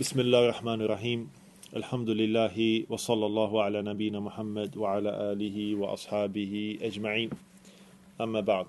Bismillahirrahmanirrahim. Alhamdulillahi wa sallallahu ala nabina Muhammad wa ala alihi wa ashabihi ajma'in. Amma ba'd.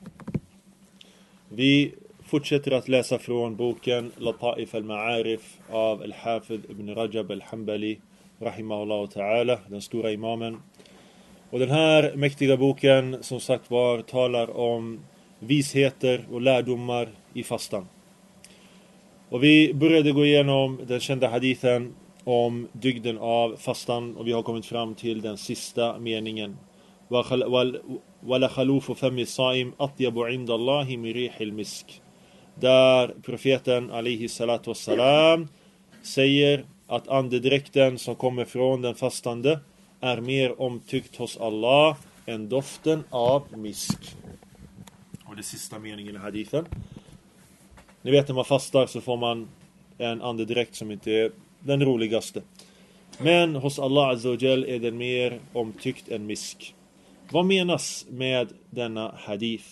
Vi fortsätter att läsa från boken Lata'if al-Ma'arif av Al-Hafid ibn Rajab al-Hanbali rahimahullah ta'ala, den stora imamen. Och den här mäktiga boken som sagt var talar om visheter och lärdomar i fastan. Och vi började gå igenom den kända hadithen om dygden av fastan och vi har kommit fram till den sista meningen. Wala khalufu fami saim atyabu inda Allahi min rihil misk. Där profeten alaihi salatu wassalam säger att andedräkten som kommer från den fastande är mer omtyckt hos Allah än doften av misk. Och det sista meningen i hadithen. Ni vet när man fastar så får man en andedräkt som inte är den roligaste. Men hos Allah Azza wa Jal är den mer omtyckt än misk. Vad menas med denna hadith?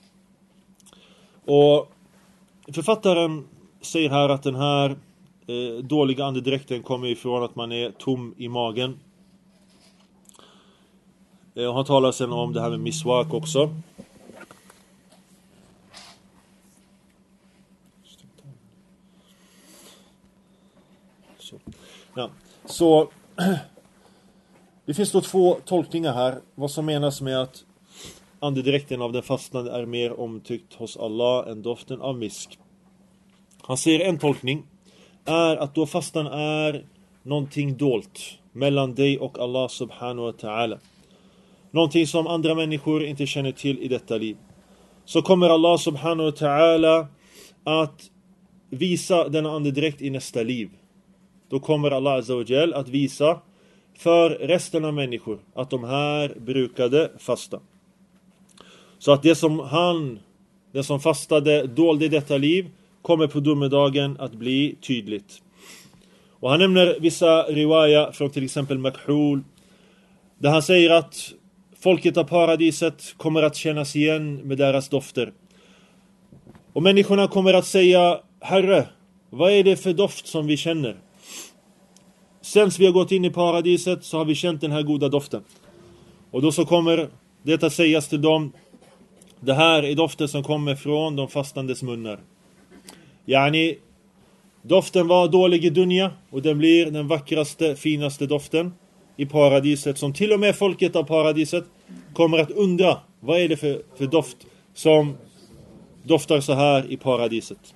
Och författaren säger här att den här dåliga andedräkten kommer ifrån att man är tom i magen. Han talar sen om det här med miswak också. Så det finns då två tolkningar här. Vad som menas med att andedräkten av den fastande är mer omtyckt hos Allah än doften av misk. Han säger en tolkning är att då fastan är någonting dolt mellan dig och Allah subhanahu wa ta'ala. Någonting som andra människor inte känner till i detta liv. Så kommer Allah subhanahu wa ta'ala att visa denna andedräkt i nästa liv. Då kommer Allah Azza wa Jal att visa för resten av människor att de här brukade fasta. Så att det som fastade dolde i detta liv kommer på domedagen att bli tydligt. Och han nämner vissa riwaya från till exempel Makhul, där han säger att folket av paradiset kommer att kännas igen med deras dofter. Och människorna kommer att säga: Herre, vad är det för doft som vi känner? Sen vi har gått in i paradiset så har vi känt den här goda doften. Och då så kommer det att sägas till dem: det här är doften som kommer från de fastandes munnar. Yani, doften var dålig i dunya och den blir den vackraste, finaste doften i paradiset. Som till och med folket av paradiset kommer att undra: vad är det för doft som doftar så här i paradiset?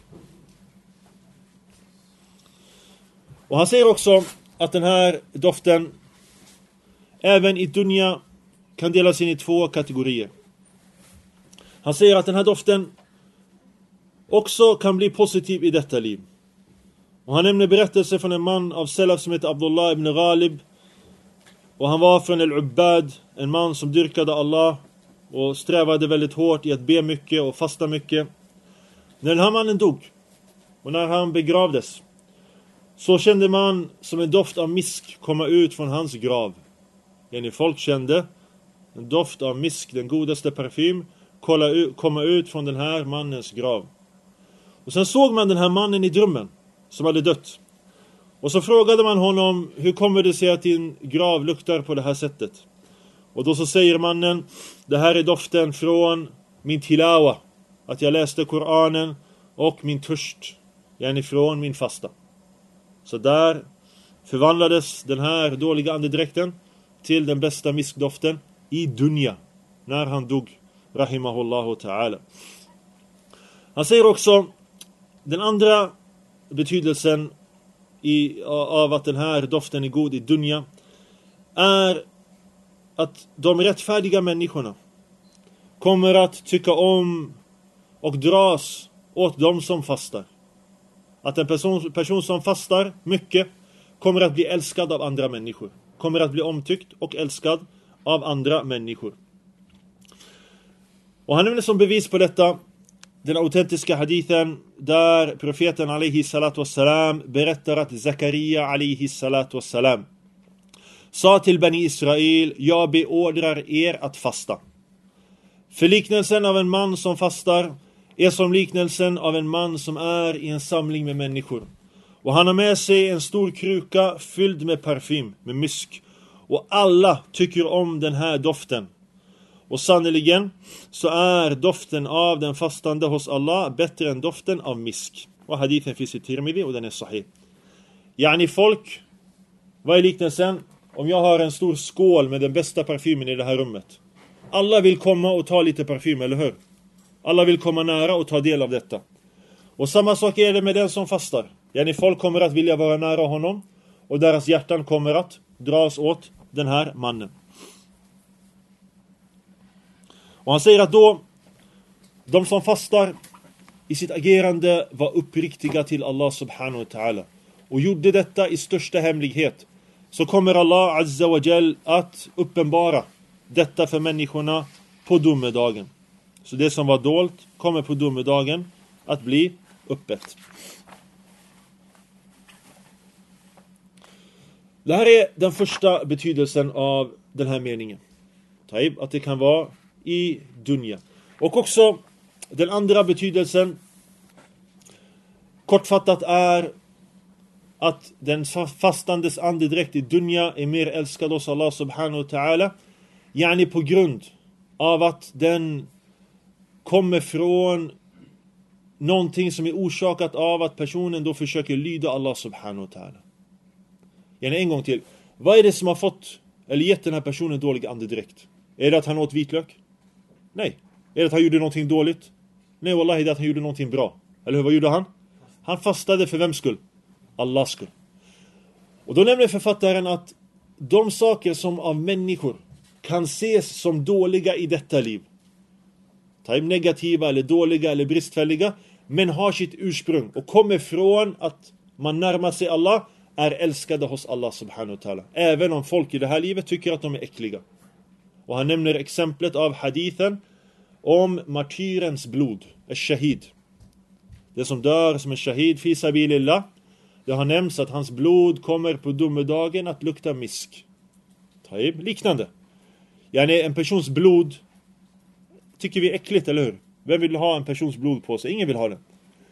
Och han säger också att den här doften även i dunya kan delas in i två kategorier. Han säger att den här doften också kan bli positiv i detta liv. Och han nämner berättelser från en man av Salaf som heter Abdullah ibn Ghalib. Och han var från Al-Ubbad, en man som dyrkade Allah och strävade väldigt hårt i att be mycket och fasta mycket. När den här mannen dog och när han begravdes, så kände man som en doft av misk komma ut från hans grav. Folk kände en doft av misk, den godaste parfym, komma ut från den här mannens grav. Och sen såg man den här mannen i drömmen som hade dött. Och så frågade man honom: hur kommer det sig att din grav luktar på det här sättet? Och då så säger mannen: det här är doften från min tilawa, att jag läste Koranen, och min törst, från min fasta. Så där förvandlades den här dåliga andedräkten till den bästa miskdoften i dunya när han dog, rahimahullahu ta'ala. Han säger också den andra betydelsen av att den här doften är god i dunya är att de rättfärdiga människorna kommer att tycka om och dras åt de som fastar. Att en person som fastar mycket kommer att bli älskad av andra människor. Kommer att bli omtyckt och älskad av andra människor. Och han nämner som bevis på detta den autentiska hadithen där profeten alaihi salatu wassalam berättar att Zakaria alaihi salatu wassalam sa till Bani Israel: jag beordrar er att fasta. För liknelsen av en man som fastar är som liknelsen av en man som är i en samling med människor. Och han har med sig en stor kruka fylld med parfym, med mysk. Och alla tycker om den här doften. Och sannoliken så är doften av den fastande hos Allah bättre än doften av misk. Och hadithen finns i Tirmidhi och den är sahih. Yani folk, vad är liknelsen? Om jag har en stor skål med den bästa parfymen i det här rummet. Alla vill komma och ta lite parfym, eller hur? Alla vill komma nära och ta del av detta. Och samma sak är det med den som fastar. Yani folk kommer att vilja vara nära honom. Och deras hjärtan kommer att dras åt den här mannen. Och han säger att då de som fastar i sitt agerande var uppriktiga till Allah subhanahu wa ta'ala. Och gjorde detta i största hemlighet. Så kommer Allah azza wa jal att uppenbara detta för människorna på domedagen. Så det som var dolt kommer på domedagen att bli öppet. Det här är den första betydelsen av den här meningen. Att det kan vara i dunya. Och också den andra betydelsen kortfattat är att den fastandes andedräkt i dunya är mer älskad hos Allah subhanahu wa ta'ala. Yani på grund av att den kommer från någonting som är orsakat av att personen då försöker lyda Allah subhanahu wa ta'ala. Yani en gång till. Vad är det som har fått eller gett den här personen dålig andedräkt? Är det att han åt vitlök? Nej. Är det att han gjorde någonting dåligt? Nej, wallahi, det är att han gjorde någonting bra. Eller hur, vad gjorde han? Han fastade för vems skull? Allahs skull. Och då nämner författaren att de saker som av människor kan ses som dåliga i detta liv, negativa eller dåliga eller bristfälliga, men har sitt ursprung och kommer från att man närmar sig Allah, är älskade hos Allah subhanahu wa ta'ala. Även om folk i det här livet tycker att de är äckliga. Och han nämner exemplet av hadithen om martyrens blod, shahid. Det som dör som en shahid fi sabilillah. Det har nämnts att hans blod kommer på domedagen att lukta misk. Liknande. Yani en persons blod tycker vi är äckligt, eller hur? Vem vill ha en persons blod på sig? Ingen vill ha det.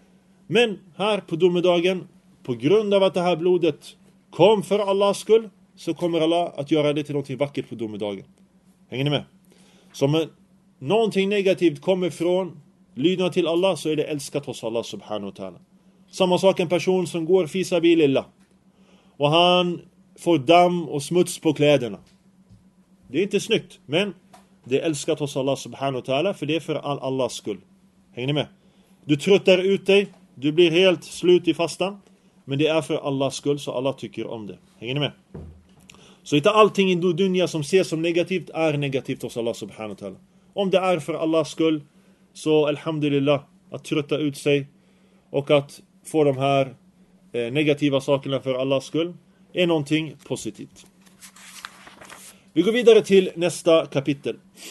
Men här på domedagen, på grund av att det här blodet kom för Allahs skull, så kommer Allah att göra det till något vackert på domedagen. Hänger ni med? Som någonting negativt kommer från lydnad till Allah, så är det älskat hos Allah subhanahu wa ta'ala. Samma sak en person som går fi sabilillah och han får damm och smuts på kläderna. Det är inte snyggt, men det är älskat hos Allah subhanahu wa ta'ala, för det är för Allahs skull. Hänger ni med? Du tröttar ut dig, du blir helt slut i fastan, men det är för Allahs skull, så Allah tycker om det. Hänger ni med? Så inte allting i dunya som ses som negativt är negativt hos Allah subhanahu wa ta'ala. Om det är för Allahs skull, så alhamdulillah, att trötta ut sig och att få de här negativa sakerna för Allahs skull är någonting positivt. Vi går vidare till nästa kapitel.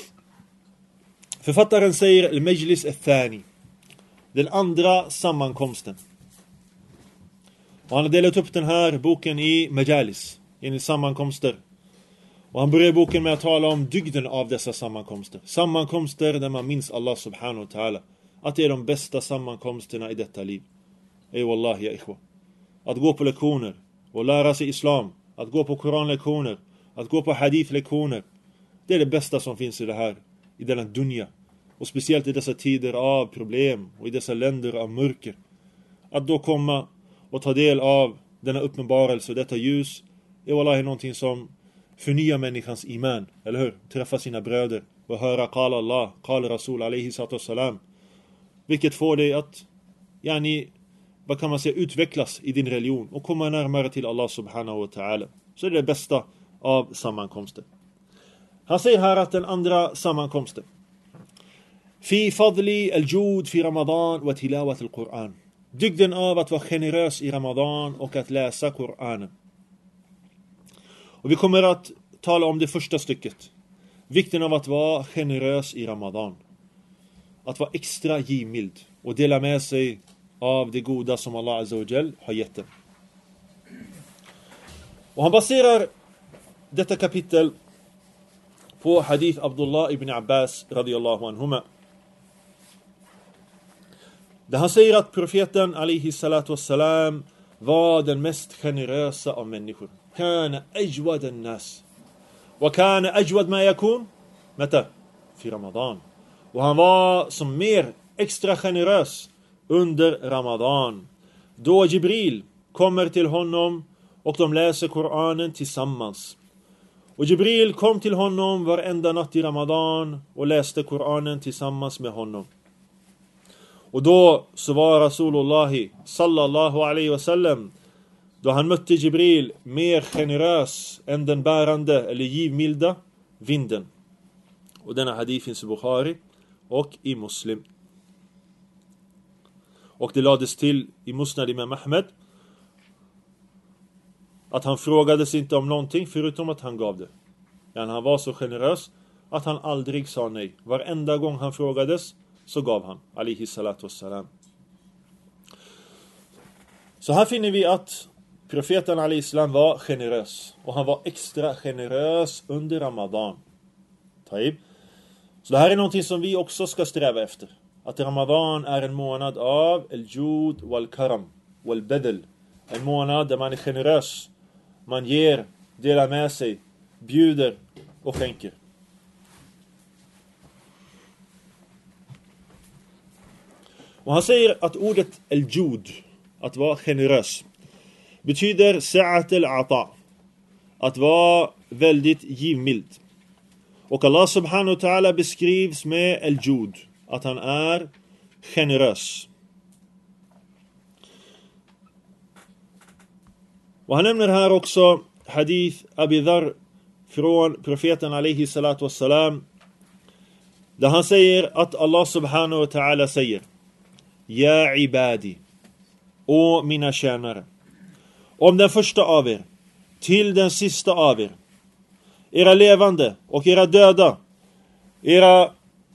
Författaren säger al-majlis al-thani, den andra sammankomsten. Och han har delat upp den här boken i majalis, i sammankomster. Och han börjar boken med att tala om dygden av dessa sammankomster. Sammankomster där man minns Allah subhanahu wa ta'ala. Att det är de bästa sammankomsterna i detta liv. Ey wallahi ya ikhwa. Att gå på lektioner och lära sig islam. Att gå på koranlektioner. Att gå på hadithlektioner. Det är det bästa som finns i det här. I denna dunya. Och speciellt i dessa tider av problem. Och i dessa länder av mörker. Att då komma och ta del av denna uppenbarelse och detta ljus. Är wallahi någonting som förnyar människans iman. Eller hur? Träffa sina bröder. Och höra qala Allah, qala Rasul alaihi salam. Vilket får dig att vad kan man säga, utvecklas i din religion och komma närmare till Allah subhanahu wa ta'ala. Så är det bästa av sammankomsten. Han säger här att den andra sammankomsten. Fi fadli al-jud fi Ramadan wa tilawat al-Quran. Dygden av att vara generös i Ramadan och att läsa Koranen. Och vi kommer att tala om det första stycket. Vikten av att vara generös i Ramadan. Att vara extra givmild och dela med sig av det goda som Allah azza wa jal har gett den. Och han baserar detta kapitel på hadith Abdullah ibn Abbas radiyallahu anhuma. Där han säger att profeten alaihi salatu wassalam var den mest generösa av människor. Kana ajwad an-nas. Wa kana ajwad ma yakun mata fi Ramadan. Och han var som mer extra generös under Ramadan, då Jibril kommer till honom och de läser Koranen tillsammans. Och Jibril kom till honom varenda natt i Ramadan och läste Koranen tillsammans med honom. Och då så var Rasulullah sallallahu alaihi wasallam, då han mötte Jibril, mer generös än den bärande eller givmilda vinden. Och denna hadith finns i Bukhari och i Muslim. Och det lades till i Musnad Imam Ahmed att han frågades inte om någonting förutom att han gav det. Ja, han var så generös att han aldrig sa nej. Varenda gång han frågades så gav han. Alihi salatu wassalam. Så här finner vi att profeten Ali Islam var generös. Och han var extra generös under Ramadan. Taib. Så det här är någonting som vi också ska sträva efter. Att Ramadan är en månad av al-jud wal-karam wal-badl. En månad där man är generös. Man ger, delar med sig, bjuder och skänker. Och han säger att ordet al-jud, att vara generös, betyder sa'at al-ata, att vara väldigt givmild. Och Allah subhanahu wa ta'ala beskrivs med al-jud, att han är generös. Och han nämner här också hadith Abi Dharr från profeten alaihi salatu wassalam, där han säger att Allah subhanahu wa ta'ala säger: Ja ibadi, o mina tjänare, om den första av er till den sista av er, era levande och era döda, era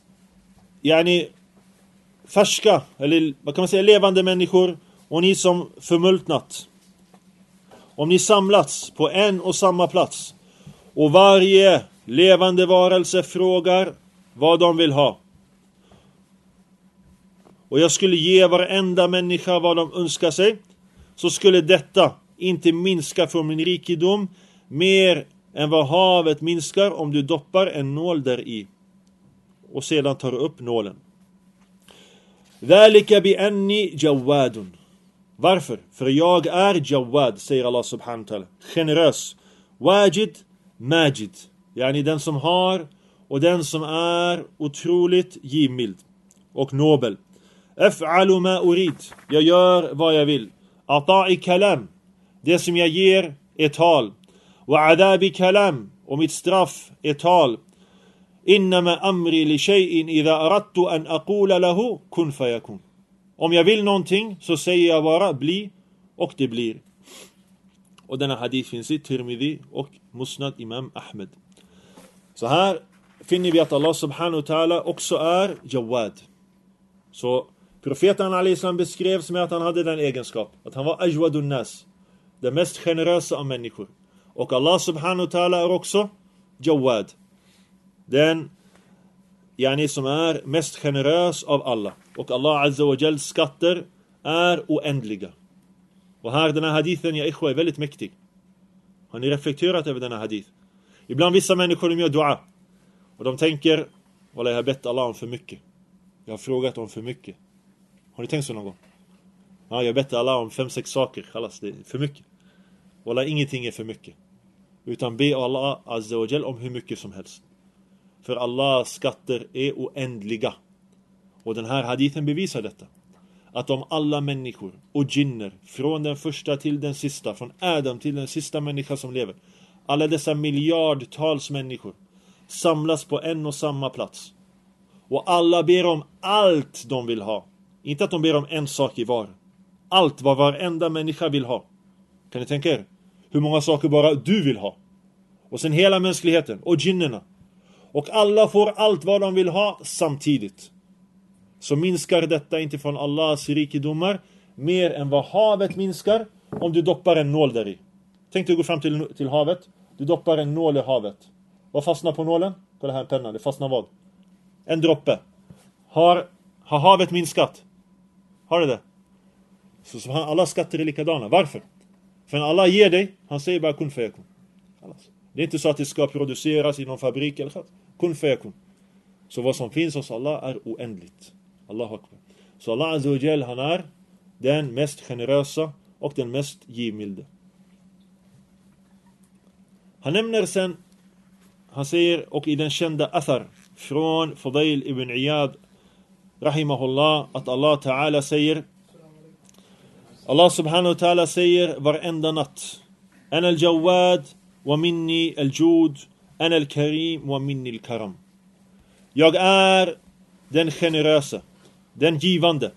färska, eller vad kan man säga, levande människor, och ni som förmultnat, om ni samlats på en och samma plats och varje levande varelse frågar vad de vill ha, och jag skulle ge varenda människa vad de önskar sig, så skulle detta inte minska från min rikedom mer än vad havet minskar om du doppar en nål där i och sedan tar upp nålen. Dhalika bi anni jawadun. Varför? För jag är jawad, säger Allah subhanahu wa ta'ala, generös. Wajid, majid, yani den som har och den som är otroligt givmild och nobel. Af'alu ma urid, jag gör vad jag vill. Ata'i kalam, det som jag ger är tal. Wa adabi kalam, och mitt straff är tal. Innama amri li shay'in idha aradtu an aqula lahu kun fayakun. Om jag vill någonting så säger jag bara bli, och det blir. Och denna hadith finns i Tirmidhi och Musnad Imam Ahmed. Så här finner vi att Allah subhanahu wa ta'ala också är jawad. Så profeten Ali Islam beskrevs med att han hade den egenskap, att han var ajwadun nas, den mest generösa av människor. Och Allah subhanahu wa ta'ala är också jawad, den som är mest generös av alla. Och Allah azza wa jal skatter är oändliga. Och här, den här hadithen, ja ikhwa, är väldigt mäktig. Har ni reflekterat över den här hadith? Ibland vissa människor, de gör dua och de tänker: wallah, jag har bett Allah om för mycket, jag har frågat om för mycket. Har ni tänkt så någon gång? Ja, jag bett Allah om 5-6 saker, kallas det för mycket. Wallah, ingenting är för mycket, utan be Allah azza wa jal om hur mycket som helst. För Allahs skatter är oändliga. Och den här hadithen bevisar detta. Att om alla människor och jinner, från den första till den sista, från Adam till den sista människa som lever, alla dessa miljardtals människor samlas på en och samma plats, och alla ber om allt de vill ha. Inte att de ber om en sak i var. Allt vad varenda människa vill ha. Kan ni tänka er hur många saker bara du vill ha? Och sen hela mänskligheten och jinnerna. Och alla får allt vad de vill ha samtidigt. Så minskar detta inte från Allahs rikedomar mer än vad havet minskar om du doppar en nål där i. Tänk dig att gå fram till havet. Du doppar en nål i havet. Vad fastnar på nålen? På det här pennan. Det fastnar vad? En droppe. Har havet minskat? Har det? Så alla skatter är likadana. Varför? För när Allah ger dig, han säger bara kun fayakun. Det är inte så att det ska produceras i någon fabrik eller så. Kun fayakun. Så vad som finns hos Allah är oändligt. Allahu Akbar. Så Allah Azza wa Jal, han är den mest generösa och den mest givmilde. Han nämner sen, han säger, och i den kända athar från Fudail ibn Iyad rahimahullah, att Allah Ta'ala säger, Allah subhanahu wa ta'ala säger varenda natt: Ana al-Jawad wa minni al-Jud, ana al-Karim wa minni al-Karam. Jag är den generösa, den givande.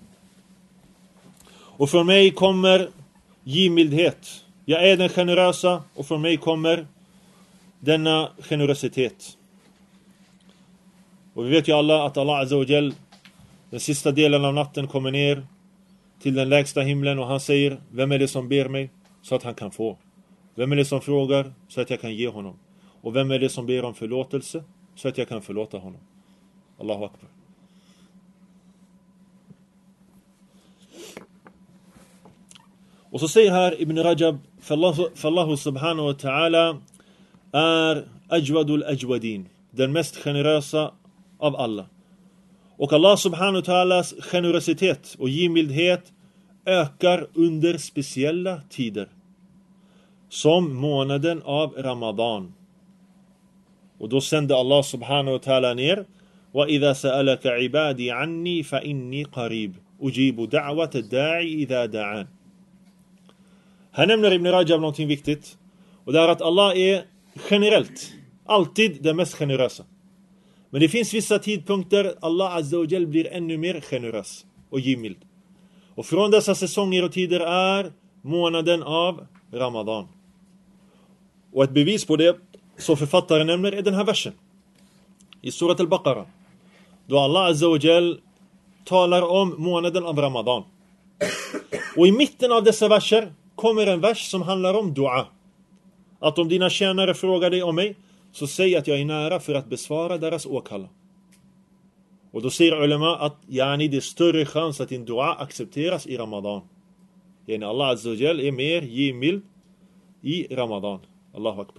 Och från mig kommer givmildhet. Jag är den generösa och från mig kommer denna generositet. Och vi vet ju alla att Allah Azza wa Jal den sista delen av natten kommer ner till den lägsta himlen och han säger: vem är det som ber mig så att han kan få? Vem är det som frågar så att jag kan ge honom? Och vem är det som ber om förlåtelse så att jag kan förlåta honom? Allahu Akbar. Och så säger här Ibn Rajab: Fallahu subhanahu wa ta'ala är ajwadul ajwadin, den mest generösa av alla. Och Allah subhanahu wa ta'alas generositet och givmildhet ökar under speciella tider, som månaden av Ramadan. Och då sände Allah subhanahu wa ta'ala ner: wa idha sa'alaka ibadi anni fa inni qarib ujibu da'wata da'i idha da'an. Här nämner Ibn Rajab någonting viktigt, och det är att Allah är generellt alltid den mest generösa. Men det finns vissa tidpunkter Allah Azza wa Jal blir ännu mer generös och givmild. Och från dessa säsonger och tider är månaden av Ramadan. Och ett bevis på det som författaren nämner är den här versen i Surat al-Baqarah, då Allah Azza wa Jal talar om månaden av Ramadan. Och i mitten av dessa verser kommer en vers som handlar om dua. Att om dina tjänare frågar dig om mig, så säg att jag är nära för att besvara deras åkalla. Och då säger ulema att det är större chans att din dua accepteras i Ramadan. Allah Azza wa Jal är mer givmild i Ramadan. Allahu Akbar.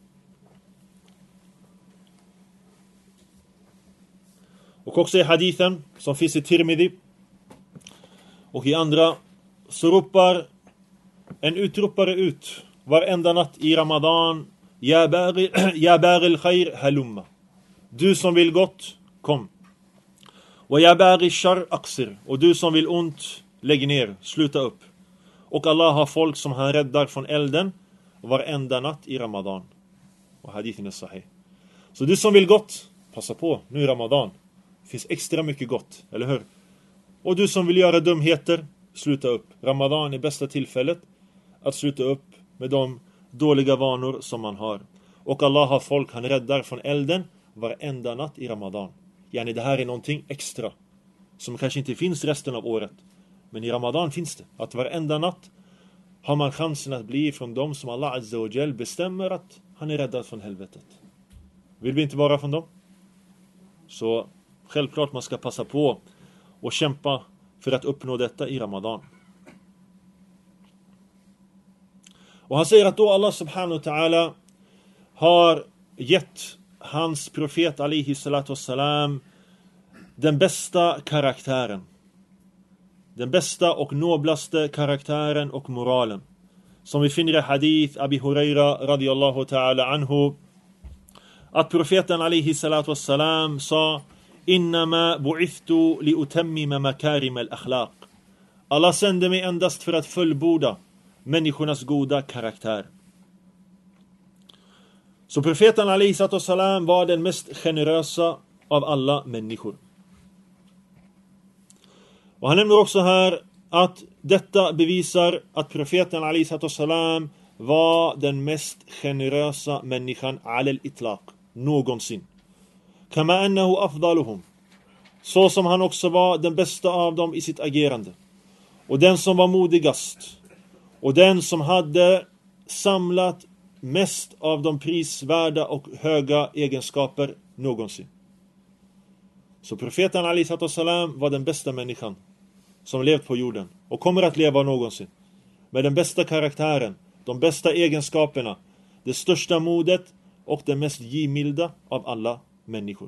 Och också i hadithen som finns i Tirmidhi och i andra, så ropar en utropare ut varenda natt i Ramadan: Ya baghi al-khair halumma. Du som vill gott, kom. Wa ya baghi shar aqsir. Och du som vill ont, lägg ner, sluta upp. Och Allah har folk som han räddar från elden varenda natt i Ramadan. Och hadithen är sahih. Så du som vill gott, passa på, nu i Ramadan. Det finns extra mycket gott, eller hur? Och du som vill göra dumheter, sluta upp. Ramadan är bästa tillfället att sluta upp med de dåliga vanor som man har. Och Allah har folk han räddar från elden varenda natt i Ramadan. Det här är någonting extra som kanske inte finns resten av året. Men i Ramadan finns det. Att varenda natt har man chansen att bli från dem som Allah Azza wa Jal bestämmer att han är räddad från helvetet. Vill vi inte vara från dem? Så självklart man ska passa på och kämpa för att uppnå detta i Ramadan. Och han säger att då Allah subhanahu wa ta'ala har gett hans profet alaihi salatu wassalam den bästa karaktären. Den bästa och noblaste karaktären och moralen. Som vi finner i hadith Abi Huraira radiyallahu ta'ala anhu, att profeten alaihi salatu wassalam sa: Innama bu'ithtu li utammima makarim al-akhlaq. Allah sände mig endast för att fullborda människornas goda karaktär. Så profeten alaihi salatu wassalam var den mest generösa av alla människor. Och han nämner också här att detta bevisar att profeten alaihi salatu wassalam var den mest generösa människan al-itlaq någonsin. Kama annahu afdaluhum. Så som han också var den bästa av dem i sitt agerande. Och den som var modigast. Och den som hade samlat mest av de prisvärda och höga egenskaper någonsin. Så profeten alaihi salatu wassalam var den bästa människan som levt på jorden och kommer att leva någonsin. Med den bästa karaktären, de bästa egenskaperna, det största modet och det mest givmilda av alla människor.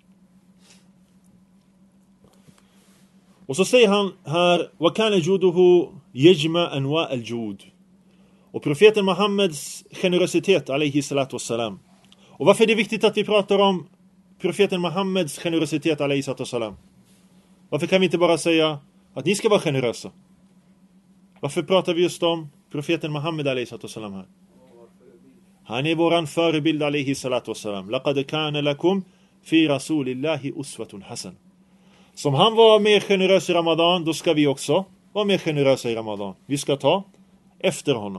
Och så säger han här: وَكَانَ جُودُهُ يَجْمَ أَنْوَاءَ الْجُود. Och profeten Muhammeds generositet, alaihi salatu wassalam. Och varför är det viktigt att vi pratar om profeten Muhammeds generositet, alaihi salatu wassalam? Varför kan vi inte bara säga att ni ska vara generösa? Varför pratar vi just om profeten Muhammed, alaihi salatu wassalam här? Han är våran förebild, alaihi salatu wassalam. لَقَدْ كَانَ لَكُمْ فِي رَسُولِ اللَّهِ أُسْوَةٌ حَسَنٌ. Som han var mer generös i Ramadan, då ska vi också vara mer generösa i Ramadan. Vi ska ta efter honom.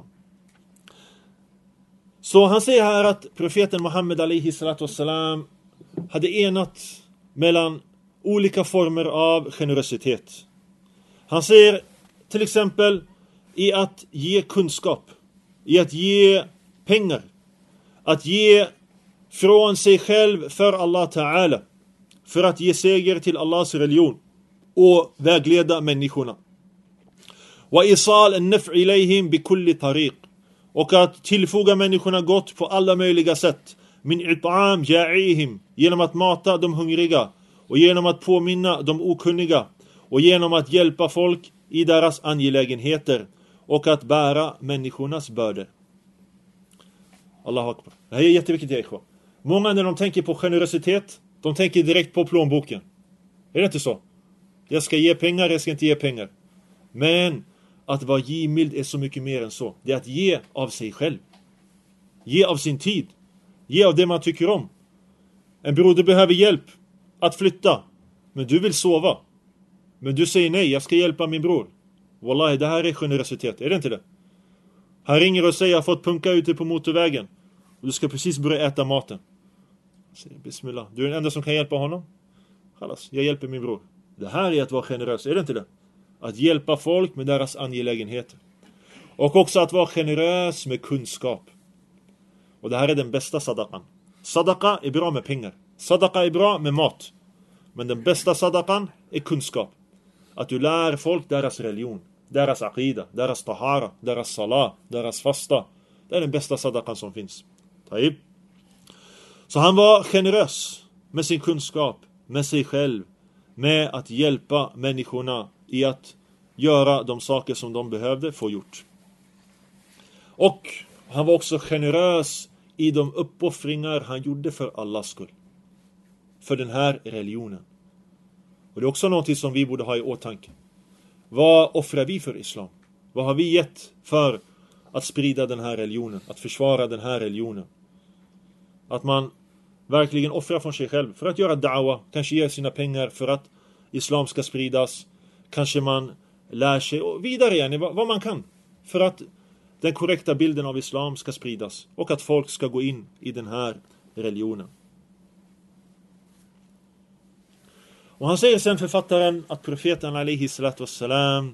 Så han säger här att profeten Muhammed, alaihi salatu wassalam, hade enat mellan olika former av generositet. Han säger till exempel i att ge kunskap, i att ge pengar, att ge från sig själv för Allah Ta'ala, för att ge seger till Allahs religion och vägleda människorna. Wa isal an-naf' ilayhim bi kulli tariq. Och att tillfoga människorna gott på alla möjliga sätt. Min it'am ja'ihim, genom att mata de hungriga och genom att påminna de okunniga och genom att hjälpa folk i deras angelägenheter och att bära människornas bördor. Allahu akbar. Det här är jätteviktigt, Jaikhwa. Många när de tänker på generositet, de tänker direkt på plånboken. Är det inte så? Jag ska ge pengar, jag ska inte ge pengar. Men att vara givmild är så mycket mer än så. Det är att ge av sig själv. Ge av sin tid. Ge av det man tycker om. En broder behöver hjälp att flytta. Men du vill sova. Men du säger nej, jag ska hjälpa min bror. Wallahi, det här är generositet. Är det inte det? Han ringer och säger: jag har fått punka ute på motorvägen. Och du ska precis börja äta maten. Säger bismillah. Du är den enda som kan hjälpa honom. Khalas, jag hjälper min bror. Det här är att vara generös. Är det inte det? Att hjälpa folk med deras angelägenheter. Och också att vara generös med kunskap. Och det här är den bästa sadaqan. Sadaqa är bra med pengar. Sadaqa är bra med mat. Men den bästa sadaqan är kunskap. Att du lär folk deras religion, deras aqida, deras tahara, deras salah, deras fasta. Det är den bästa sadaqan som finns. Taib. Så han var generös med sin kunskap, med sig själv, med att hjälpa människorna i att göra de saker som de behövde få gjort. Och han var också generös i de uppoffringar han gjorde för Allahs skull. För den här religionen. Och det är också något som vi borde ha i åtanke. Vad offrar vi för islam? Vad har vi gett för att sprida den här religionen? Att försvara den här religionen? Att man verkligen offrar från sig själv för att göra da'wa. Kanske ge sina pengar för att islam ska spridas. Kanske man lär sig och vidare igen vad man kan. För att den korrekta bilden av islam ska spridas. Och att folk ska gå in i den här religionen. Och han säger sen, författaren, att profeten alaihi salatu wassalam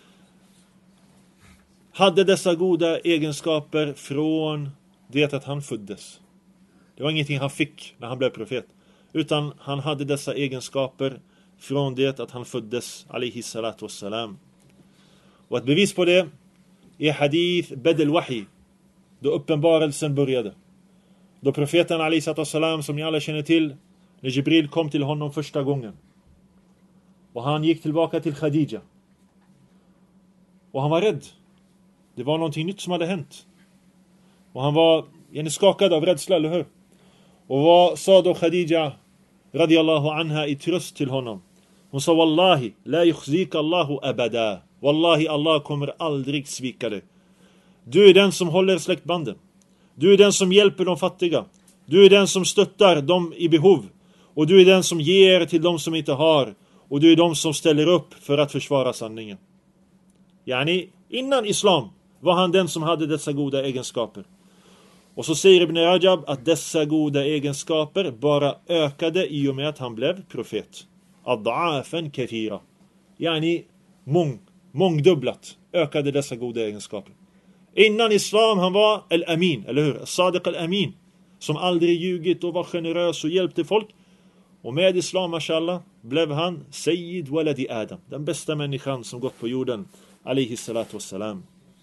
hade dessa goda egenskaper från det att han föddes. Det var ingenting han fick när han blev profet. Utan han hade dessa egenskaper från det att han föddes, alaihi salatu wassalam. Och ett bevis på det är hadith Badal Wahi, då uppenbarelsen började. Då profeten alaihi salatu wassalam, som ni alla känner till, när Jibril kom till honom första gången. Och han gick tillbaka till Khadija. Och han var rädd. Det var någonting nytt som hade hänt. Och han var skakad av rädsla, eller hur? Och vad sa då Khadija radiyallahu anha i tröst till honom? Hon sa: Wallahi, la yukhzika Allahu abada. Wallahi, Allah kommer aldrig svika dig. Du är den som håller släktbanden. Du är den som hjälper de fattiga. Du är den som stöttar dem i behov. Och du är den som ger till dem som inte har. Och du är de som ställer upp för att försvara sanningen. Yani, innan islam var han den som hade dessa goda egenskaper. Och så säger Ibn Rajab att dessa goda egenskaper bara ökade i och med att han blev profet. Ad'afan kathira. Yani, mångdubblat ökade dessa goda egenskaper. Innan islam han var al-amin, eller hur? Sadiq al-amin, som aldrig ljugit och var generös och hjälpte folk. Och med islam, mashallah, blev han Sayyid waladi Adam, den bästa människan som gått på jorden, alayhi salatu wassalam.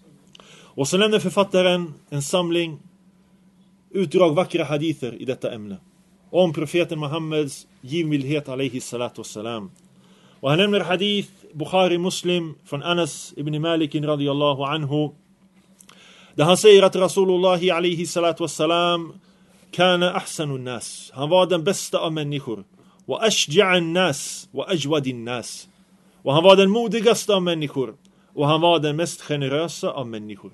Och så nämner författaren en samling utdrag vackra hadither i detta ämne om profeten Muhammeds givmildhet, alayhi salatu wassalam. Och han nämner hadith Bukhari Muslim från Anas ibn Malik radiyallahu anhu, där han säger att Rasulullah alayhi salatu wassalam kana ahsanun nas, han var den bästa av människor, wa ashja'an nas wa ajwadin nas, och han var den modigaste av människor, och han var den mest generösa av människor.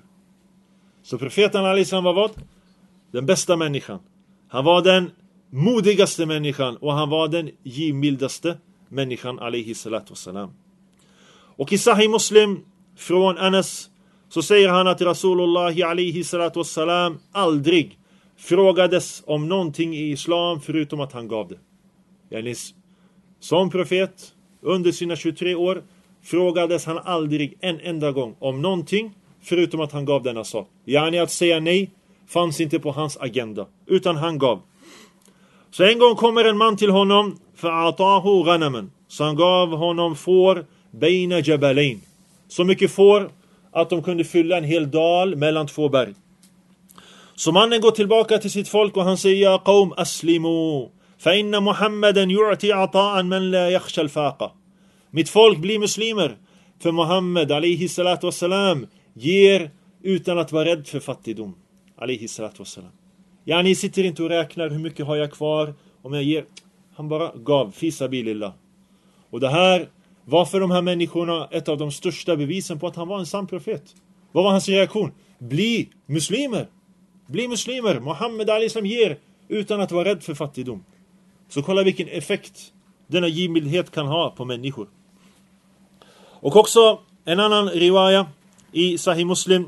Så profeten alayhi salam var vad? Den bästa människan. Han var den modigaste människan, och han var den givmildaste människan, alayhi salatu wassalam. Och i Sahih Muslim från Anas så säger han att Rasulullah alayhi salatu wassalam aldrig frågades om någonting i islam förutom att han gav det. Yani, som profet under sina 23 år frågades han aldrig en enda gång om någonting förutom att han gav denna sak. Yani att säga nej fanns inte på hans agenda, utan han gav. Så en gång kommer en man till honom, fa'atahu ghanaman, så han gav honom får beina jabalain, så mycket får att de kunde fylla en hel dal mellan två berg. Så mannen går tillbaka till sitt folk och han säger: ja qawm aslimu fa inna Muhammadan yu'ti ata'an man la yakhsha al-faqa. Mitt folk blir muslimer, för Muhammed alayhi salatu wassalam ger utan att vara rädd för fattigdom, alayhi salatu wassalam. Ja, ni sitter inte och räknar hur mycket har jag kvar om jag ger. Han bara gav, fi sabilillah. Och det här var för de här människorna ett av de största bevisen på att han var en sann profet. Vad var hans reaktion? Bli muslimer. Bli muslimer. Muhammed alayhi salam ger utan att vara rädd för fattigdom. Så kolla vilken effekt denna givmildhet kan ha på människor. Och också en annan riwaya i Sahih Muslim,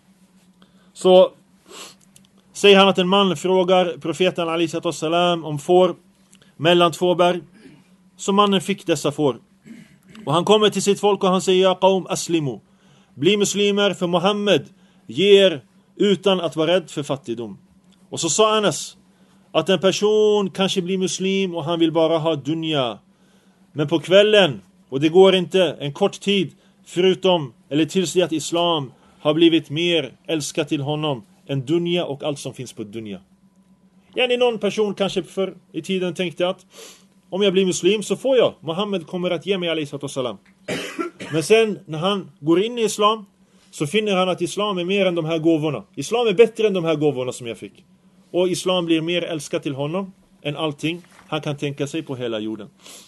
så säger han att en man frågar profeten alayhi salatu wassalam om får mellan två berg. Så mannen fick dessa får. Och han kommer till sitt folk och han säger: ja qawm aslimu, bli muslimer, för Muhammed ger utan att vara rädd för fattigdom. Och så sa Anas att en person kanske blir muslim och han vill bara ha dunya, men på kvällen, och det går inte en kort tid förutom eller tills det att islam har blivit mer älskat till honom än dunya och allt som finns på dunya. Yani någon person kanske för i tiden tänkte att om jag blir muslim så får jag, Muhammed kommer att ge mig alayhi salatu wassalam. Men sen när han går in i islam så finner han att islam är mer än de här gåvorna. Islam är bättre än de här gåvorna som jag fick. Och islam blir mer älskat till honom än allting han kan tänka sig på hela jorden.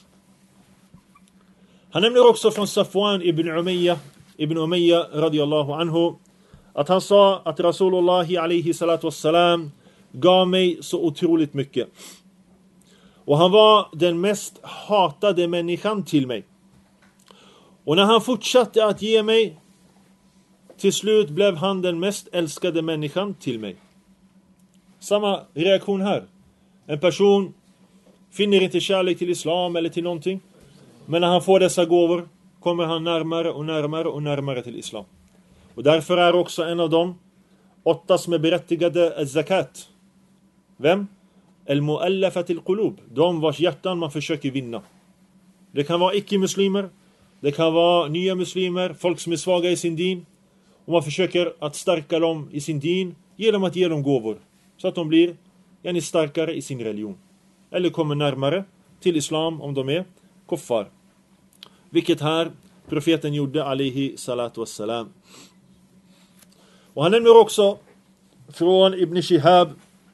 Han nämner också från Safwan ibn Umayya radiyallahu anhu att han sa att Rasulullah alayhi salatu wassalam gav mig så otroligt mycket. Och han var den mest hatade människan till mig. Och när han fortsatte att ge mig, till slut blev han den mest älskade människan till mig. Samma reaktion här. En person finner inte kärlek till islam eller till någonting, men när han får dessa gåvor kommer han närmare och närmare och närmare till islam. Och därför är också en av dem 8 som är berättigade zakat. Vem? Al-mu'allafatil qulub, de vars hjärtan man försöker vinna. Det kan vara icke-muslimer, det kan vara nya muslimer, folk som är svaga i sin din, och man försöker att stärka dem i sin din genom att ge dem gåvor, så att de blir starkare i sin religion, eller kommer närmare till islam om de är kuffar. Vilket här profeten gjorde alayhi salatu wassalam. Och han nämner också från Ibn Shihab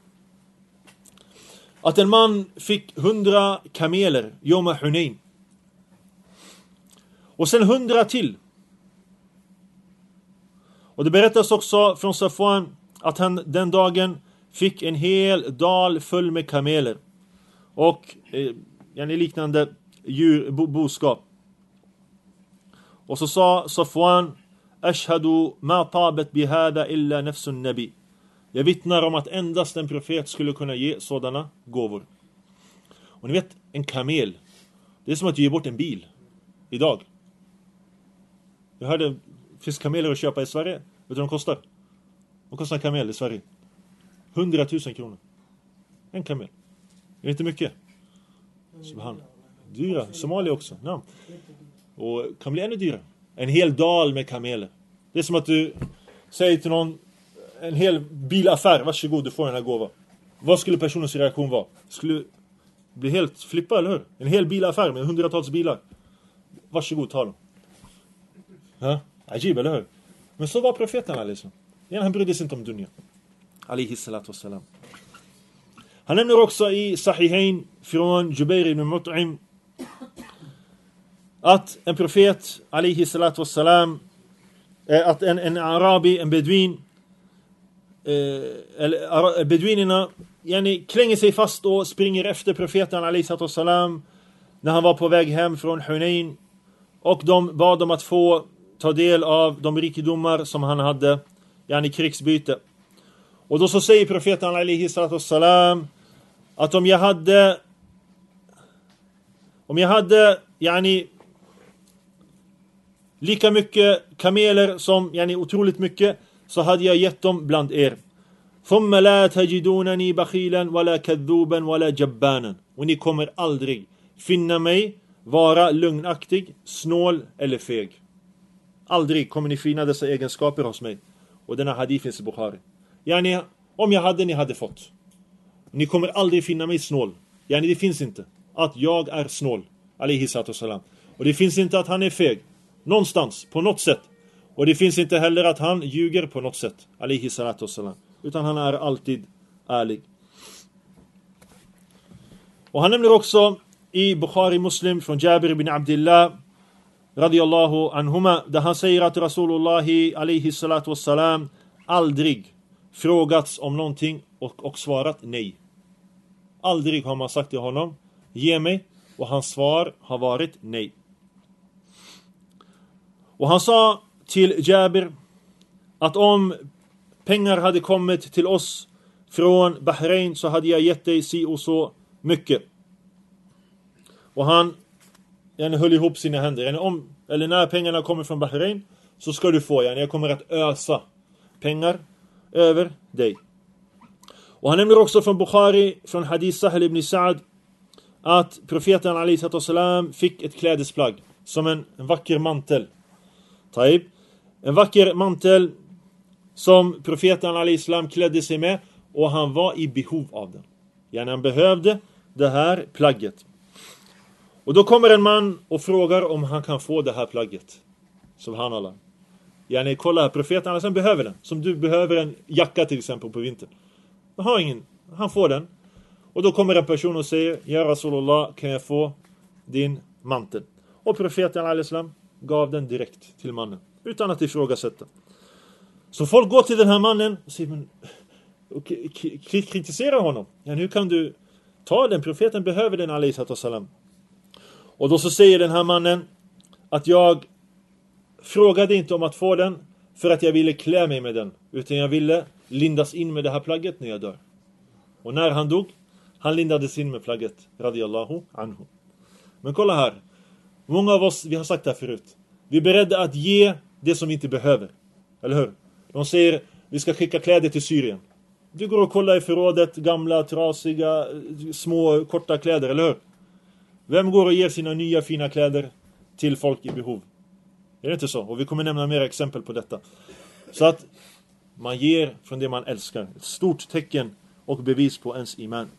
att en man fick 100 kameler Yoma Hunain. Och sen 100 till. Och det berättas också från Safwan att han den dagen fick en hel dal full med kameler. Och liknande boskap. Och så sa Safwan: Ashhadu ma tabat bihada illa nafsun nabi. Jag vittnar om att endast en profet skulle kunna ge sådana gåvor. Och ni vet, en kamel, det är som att ge bort en bil idag. Jag hörde, finns kameler att köpa i Sverige. Vet du vad de kostar? Vad kostar en kamel i Sverige? 100 000 kronor. En kamel. Det är inte mycket. Subhan. Dyra. Somalia också. Ja. Och kan bli ännu dyrare. En hel dal med kameler. Det är som att du säger till någon, en hel bilaffär, varsågod, du får den här gåvan. Vad skulle personens reaktion vara? Skulle bli helt flippad, eller hur? En hel bilaffär med hundratals bilar. Varsågod, ta dem. Ja, ajib, eller hur? Men så var profeten liksom. Han brydde sig inte om dunya. Alayhi salatu wassalam. Han nämner också i Sahihain från Jubair ibn Mut'im att en profet, alayhi salatu wassalam, att en arabi, en beduin, eller beduinerna klänger sig fast och springer efter profeten, alayhi salatu wassalam, när han var på väg hem från Hunain, och de bad om att få ta del av de rikedomar som han hade, krigsbyte. Och då så säger profeten, alayhi salatu wassalam, att om jag hade lika mycket kameler som otroligt mycket, så hade jag gett dem bland er. Thumma la tajidunani bakhilan wala kadhuban wala jabbanan. Och ni kommer aldrig finna mig vara lögnaktig, snål eller feg. Aldrig kommer ni finna dessa egenskaper hos mig. Och denna hadith finns i Bukhari. Om jag hade, ni hade fått. Ni kommer aldrig finna mig snål. Det finns inte att jag är snål, alayhi salatu wassalam. Och det finns inte att han är feg någonstans, på något sätt. Och det finns inte heller att han ljuger på något sätt, alayhi salatu wassalam. Utan han är alltid ärlig. Och han nämner också i Bukhari Muslim från Jabir ibn Abdullah radiyallahu anhuma, där han säger att Rasulullah alayhi salatu wassalam aldrig frågats om någonting och svarat nej. Aldrig har man sagt till honom, ge mig, och hans svar har varit nej. Och han sa till Jabir att om pengar hade kommit till oss från Bahrain, så hade jag gett dig si och så mycket. Och han höll ihop sina händer. Eller när pengarna kommer från Bahrain, så ska du få. Jag kommer att ösa pengar över dig. Och han nämner också från Bukhari, från hadith Sahel ibn Sa'ad, att profeten alayhi salatu wassalam fick ett klädesplagg som en vacker mantel. Taib. En vacker mantel som profeten alayhi salam klädde sig med, och han var i behov av den. Han behövde det här plagget. Och då kommer en man och frågar om han kan få det här plagget. Subhanallah. Kolla här, profeten alayhi salam behöver den. Som du behöver en jacka till exempel på vintern. Han får den. Och då kommer en person och säger, ja Rasulullah, kan jag få din mantel? Och profeten alayhi salam gav den direkt till mannen, utan att ifrågasätta. Så folk går till den här mannen och säger, och kritiserar honom. Hur kan du ta den? Profeten behöver den, alayhi salam. Och då så säger den här mannen att jag frågade inte om att få den för att jag ville klä mig med den, utan jag ville lindas in med det här plagget när jag dör. Och när han dog, han lindades in med plagget, radiyallahu anhu. Men kolla här, många av oss, vi har sagt det här förut, vi är beredda att ge det som vi inte behöver, eller hur? De säger, vi ska skicka kläder till Syrien. Du går och kollar i förrådet, gamla, trasiga, små, korta kläder, eller hur? Vem går och ger sina nya fina kläder till folk i behov? Är det inte så? Och vi kommer nämna mer exempel på detta. Så att man ger från det man älskar. Ett stort tecken och bevis på ens iman.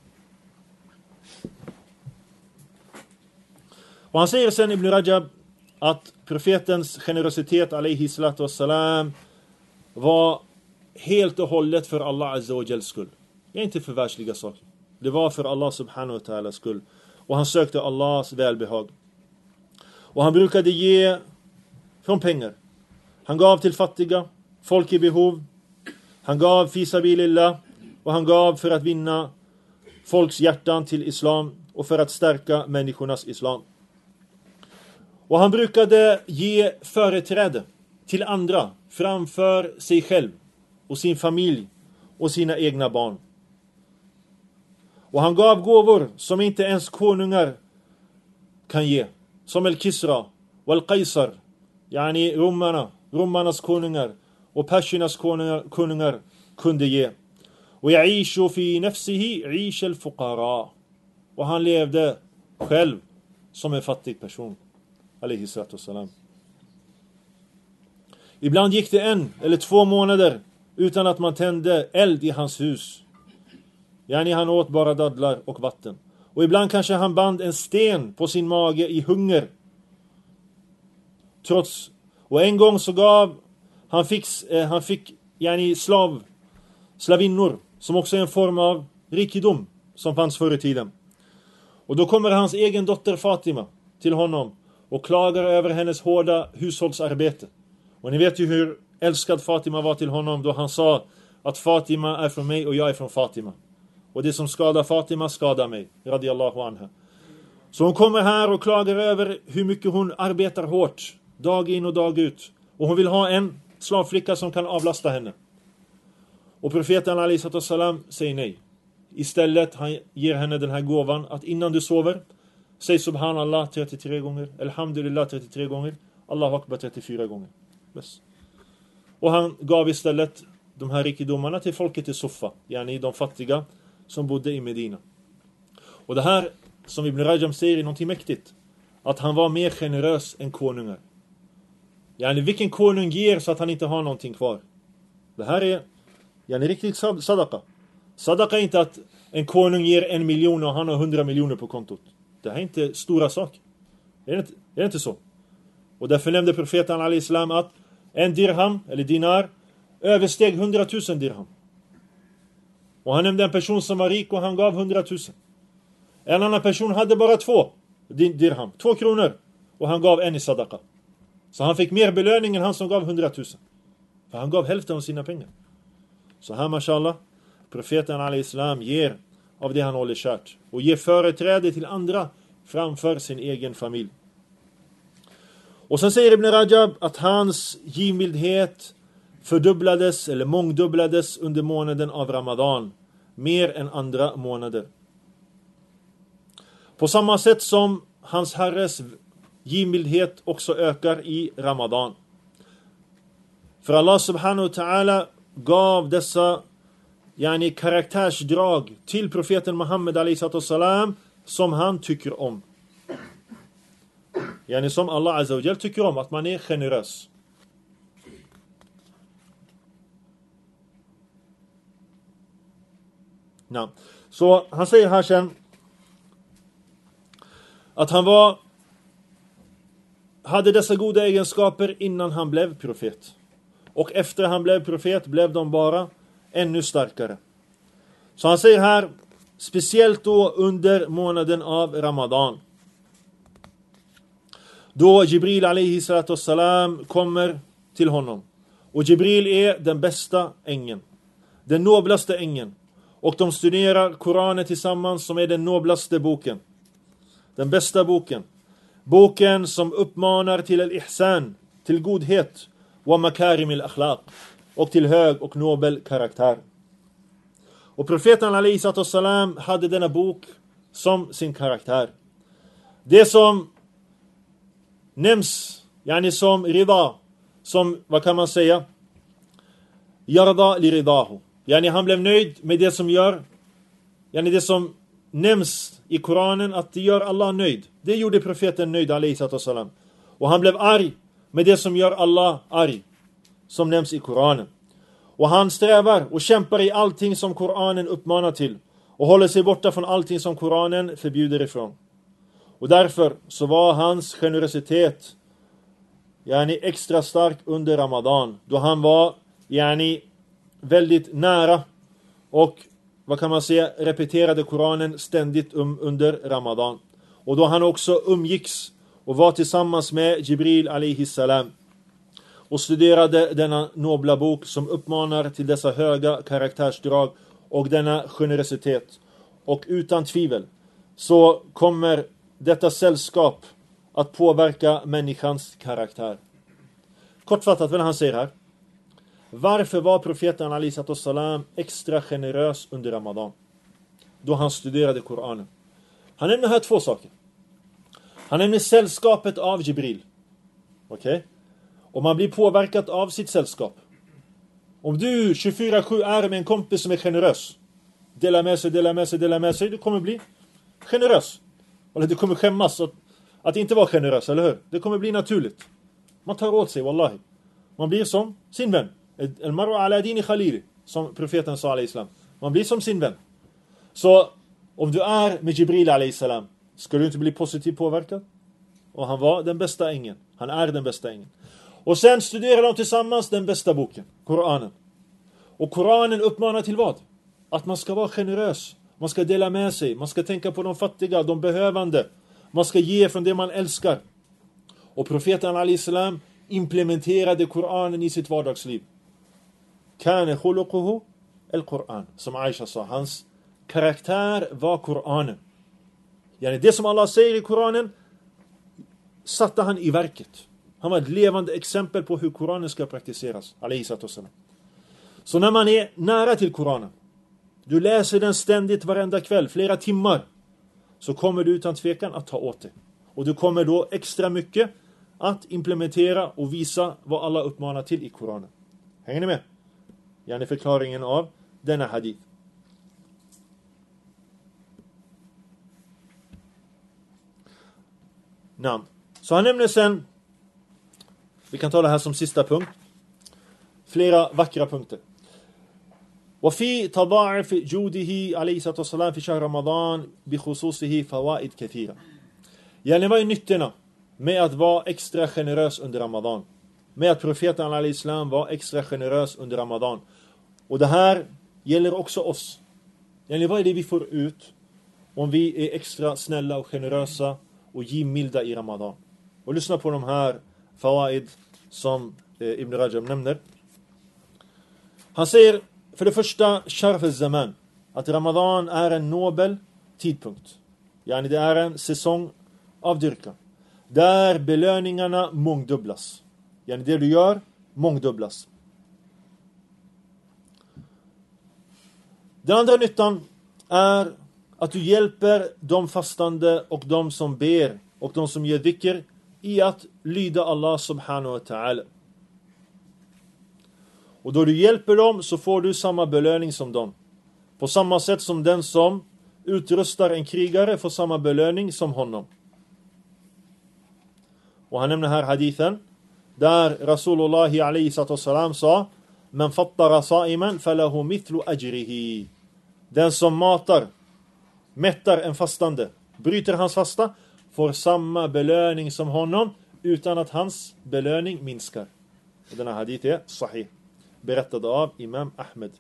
Och han säger sen, Ibn Rajab, att profetens generositet, alayhi salatu wassalam, var helt och hållet för Allah azza wa jals skull. Det är inte för världsliga saker. Det var för Allah subhanahu wa ta'ala skull. Och han sökte Allahs välbehag. Och han brukade ge från pengar. Han gav till fattiga, folk i behov. Han gav fi sabilillah, och han gav för att vinna folks hjärtan till islam och för att stärka människornas islam. Och han brukade ge företräde till andra framför sig själv och sin familj och sina egna barn. Och han gav gåvor som inte ens konungar kan ge. Som El-Kisra och El-Qaisar. Romarnas konungar och Persernas konungar kunde ge. Och ya'ishu fi nafsihi 'isha al-fuqara. Och han levde själv som en fattig person. Alayhi salatu wassalam. Ibland gick det 1 eller 2 månader utan att man tände eld i hans hus. Yani han åt bara dadlar och vatten. Och ibland kanske han band en sten på sin mage i hunger. Och en gång så gav han fick yani slavinnor, som också är en form av rikedom som fanns förr i tiden. Och då kommer hans egen dotter Fatima till honom och klagar över hennes hårda hushållsarbete. Och ni vet ju hur älskad Fatima var till honom då han sa att Fatima är från mig och jag är från Fatima. Och det som skadar Fatima skadar mig. Radiyallahu anha. Så hon kommer här och klagar över hur mycket hon arbetar hårt. Dag in och dag ut. Och hon vill ha en slavflicka som kan avlasta henne. Och profeten alayhi salatu wassalam säger nej. Istället han ger henne den här gåvan att innan du sover, säg subhanallah 33 gånger. Alhamdulillah 33 gånger. Allahu akbar 34 gånger. Bäst. Och han gav istället de här rikedomarna till folket i Suffa. Yani de fattiga som bodde i Medina. Och det här som Ibn Rajam säger är någonting mäktigt. Att han var mer generös än konungar. Yani vilken konung ger så att han inte har någonting kvar. Det här är yani riktigt sadaqa. Sadaqa är inte att en konung ger 1 miljon och han har 100 miljoner på kontot. Det här är inte stora saker. Är det inte så? Och därför nämnde profeten alayhi salam att en dirham eller dinar översteg 100 000 dirham. Och han nämnde en person som var rik och han gav 100 000. En annan person hade bara 2 dirham, 2 kronor. Och han gav 1 i sadaqa. Så han fick mer belöning än han som gav 100 000. För han gav hälften av sina pengar. Så här mashallah, profeten alayhi salam ger av det han håller kärt. Och ger företräde till andra framför sin egen familj. Och sen säger Ibn Rajab att hans givmildhet fördubblades eller mångdubblades under månaden av Ramadan. Mer än andra månader. På samma sätt som hans herres givmildhet också ökar i Ramadan. För Allah subhanahu wa ta'ala gav dessa yani karaktärsdrag till profeten Muhammed alayhi salatu wassalam som han tycker om. Yani som Allah azza wa jal tycker om, att man är generös. Ja. Så han säger här sen att han hade dessa goda egenskaper innan han blev profet. Och efter han blev profet blev de bara ännu starkare. Så han säger här, speciellt då under månaden av Ramadan. Då Jibril alayhi salatu wassalam kommer till honom. Och Jibril är den bästa ängeln. Den noblaste ängeln. Och de studerar Koranen tillsammans som är den noblaste boken. Den bästa boken. Boken som uppmanar till al-ihsan, till godhet. Wa makarim al-akhlaq. Och till hög och nobel karaktär. Och profeten alayhi salatu wassalam hade denna bok som sin karaktär. Det som nämns, yani som rida, som, vad kan man säga? Yarda li ridahu. Yani han blev nöjd med det som gör, yani det som nämns i Koranen, att det gör Allah nöjd. Det gjorde profeten nöjd alayhi salatu wassalam. Och han blev arg med det som gör Allah arg, som nämns i Koranen. Och han strävar och kämpar i allting som Koranen uppmanar till. Och håller sig borta från allting som Koranen förbjuder ifrån. Och därför så var hans generositet yani extra stark under Ramadan. Då han var yani väldigt nära och, vad kan man säga, repeterade Koranen ständigt under Ramadan. Och då han också umgicks och var tillsammans med Jibril alayhi salam. Och studerade denna nobla bok som uppmanar till dessa höga karaktärsdrag och denna generositet. Och utan tvivel så kommer detta sällskap att påverka människans karaktär. Kortfattat vad han säger här. Varför var profeten alayhi salatu wassalam extra generös under Ramadan? Då han studerade Koranen. Han nämner här 2 saker. Han nämner sällskapet av Jibril. Okej? Och man blir påverkat av sitt sällskap. Om du 24/7 är med en kompis som är generös. Dela med sig. Du kommer bli generös. Eller du kommer skämmas att inte vara generös, eller hur? Det kommer bli naturligt. Man tar åt sig, wallahi. Man blir som sin vän. El-maru ala dini khalili, som profeten sa alayhi salam. Man blir som sin vän. Så om du är med Jibril alayhi salam, ska du inte bli positivt påverkad? Och han var den bästa ängeln. Han är den bästa ängeln. Och sen studerar de tillsammans den bästa boken, Koranen. Och Koranen uppmanar till vad? Att man ska vara generös. Man ska dela med sig. Man ska tänka på de fattiga, de behövande. Man ska ge från det man älskar. Och profeten alayhi salam implementerade Koranen i sitt vardagsliv. Kana khuluquhu al-Quran. Som Aisha sa, hans karaktär var Koranen. Yani det som Allah säger i Koranen satte han i verket. Han var ett levande exempel på hur Koranen ska praktiseras. Alayhi salam. Så när man är nära till Koranen, du läser den ständigt varenda kväll, flera timmar, så kommer du utan tvekan att ta åt dig. Och du kommer då extra mycket att implementera och visa vad Allah uppmanar till i Koranen. Hänger ni med? Yani förklaringen av denna hadith. Namn. Så han nämner sen, vi kan ta det här som sista punkt, flera vackra punkter. وفي تضاعف جوده عليه الصلاة والسلام في شهر رمضان بخصوصه فوائد كثيرة. يعني vad är nyttorna med att vara extra generös under Ramadan? Med att profeten alayhi salam var extra generös under Ramadan. Och det här gäller också oss. Yani vad är det vi får ut om vi är extra snälla och generösa och givmilda i Ramadan? Och lyssna på de här fawaid som Ibn Rajab nämner. Han säger för det första, sharf al-zaman, att Ramadan är en nobel tidpunkt. Yani det är en säsong av dyrkan. Där belöningarna mångdubblas. Yani det du gör mångdubblas. Den andra nyttan är att du hjälper de fastande och de som ber och de som gör dhikr i att lyda Allah subhanahu wa ta'ala. Och då du hjälper dem så får du samma belöning som dem. På samma sätt som den som utrustar en krigare får samma belöning som honom. Och han nämner här hadithen där Rasulullah alayhi salam sa: "Man fattara sa'iman falahu mithlu ajrihi." Den som mättar en fastande, bryter hans fasta, får samma belöning som honom utan att hans belöning minskar. Och denna hadith är sahih, berättad av Imam Ahmed.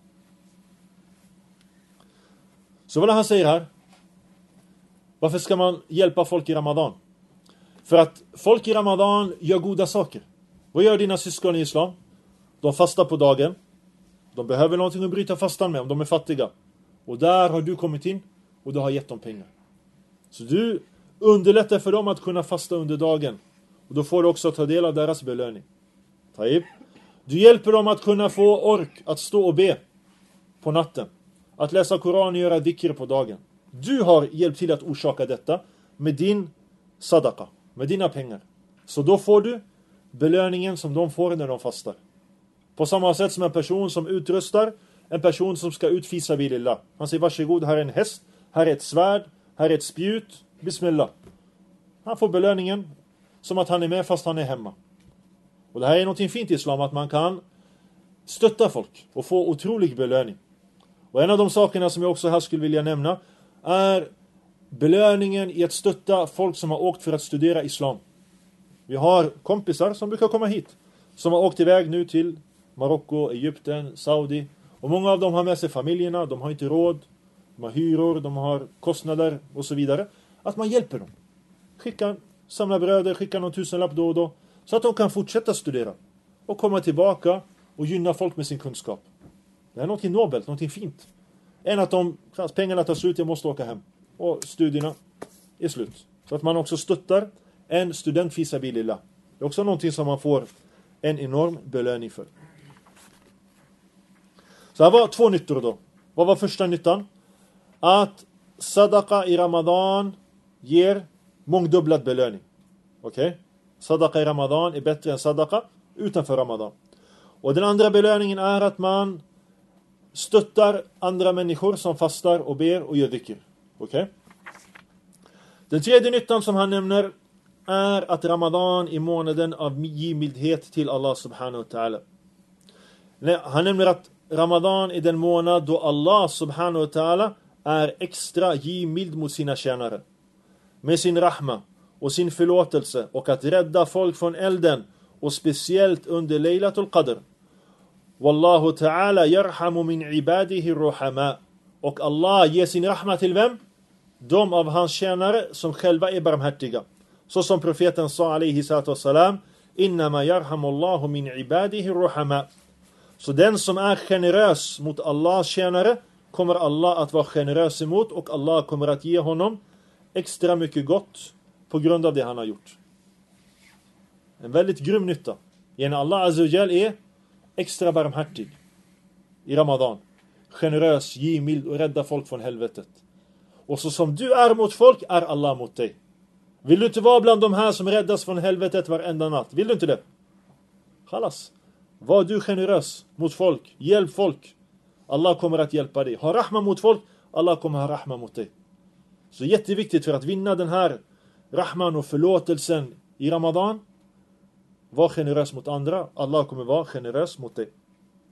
Så vad han säger här, varför ska man hjälpa folk i Ramadan? För att folk i Ramadan gör goda saker. Vad gör dina syskon i islam? De fastar på dagen. De behöver någonting att bryta fastan med om de är fattiga. Och där har du kommit in och du har gett dem pengar. Så du underlättar för dem att kunna fasta under dagen. Och då får du också ta del av deras belöning. Taib. Du hjälper dem att kunna få ork att stå och be på natten. Att läsa Koran och göra dhikr på dagen. Du har hjälpt till att orsaka detta med din sadaqa, med dina pengar. Så då får du belöningen som de får när de fastar. På samma sätt som en person som utrustar en person som ska ut fi sabilillah. Han säger: varsågod, här är en häst, här är ett svärd, här är ett spjut, bismillah. Han får belöningen som att han är med fast han är hemma. Och det här är något fint i islam, att man kan stötta folk och få otrolig belöning. Och en av de sakerna som jag också här skulle vilja nämna är belöningen i att stötta folk som har åkt för att studera islam. Vi har kompisar som brukar komma hit, som har åkt iväg nu till Marocko, Egypten, Saudi. Och många av dem har med sig familjerna, de har inte råd, de har hyror, de har kostnader och så vidare. Att man hjälper dem. Samla bröder, skicka någon tusenlapp då och då. Så att de kan fortsätta studera. Och komma tillbaka och gynna folk med sin kunskap. Det är något nobelt, något fint. Än att pengarna tar slut, jag måste åka hem. Och studierna är slut. Så att man också stöttar en student fi sabilillah. Det är också någonting som man får en enorm belöning för. Så här var 2 nyttor då. Vad var första nyttan? Att sadaqa i Ramadan ger mångdubblad belöning. Okej? Sadaqa i Ramadan är bättre än sadaqa utanför Ramadan. Och den andra belöningen är att man stöttar andra människor som fastar och ber och gör dhikr. Okej? Den tredje nyttan som han nämner är att Ramadan är månaden av givmildhet till Allah subhanahu wa ta'ala. Han nämner att Ramadan är den månad då Allah subhanahu wa ta'ala är extra givmild mot sina tjänare. Med sin rahma och sin förlåtelse och att rädda folk från elden och speciellt under Laylatul Qadr. Wallahu ta'ala yarhamu min ibadihi ruhama. Och Allah ger sin rahma till vem? De av hans tjänare som själva är barmhärtiga. Så som profeten sa alaihi salatu wassalam, innama yarhamullahu min ibadihi ruhama. Så den som är generös mot Allahs tjänare kommer Allah att vara generös emot, och Allah kommer att ge honom extra mycket gott på grund av det han har gjort. En väldigt grym nytta. Allah Azza wa Jal är extra barmhärtig i Ramadan. Generös, givmild och rädda folk från helvetet. Och så som du är mot folk är Allah mot dig. Vill du inte vara bland de här som räddas från helvetet varenda natt? Vill du inte det? Khalas. Var du generös mot folk. Hjälp folk. Allah kommer att hjälpa dig. Ha rahma mot folk. Allah kommer ha rahma mot dig. Så jätteviktigt för att vinna den här rahman och förlåtelsen i Ramadan. Var generös mot andra. Allah kommer vara generös mot dig.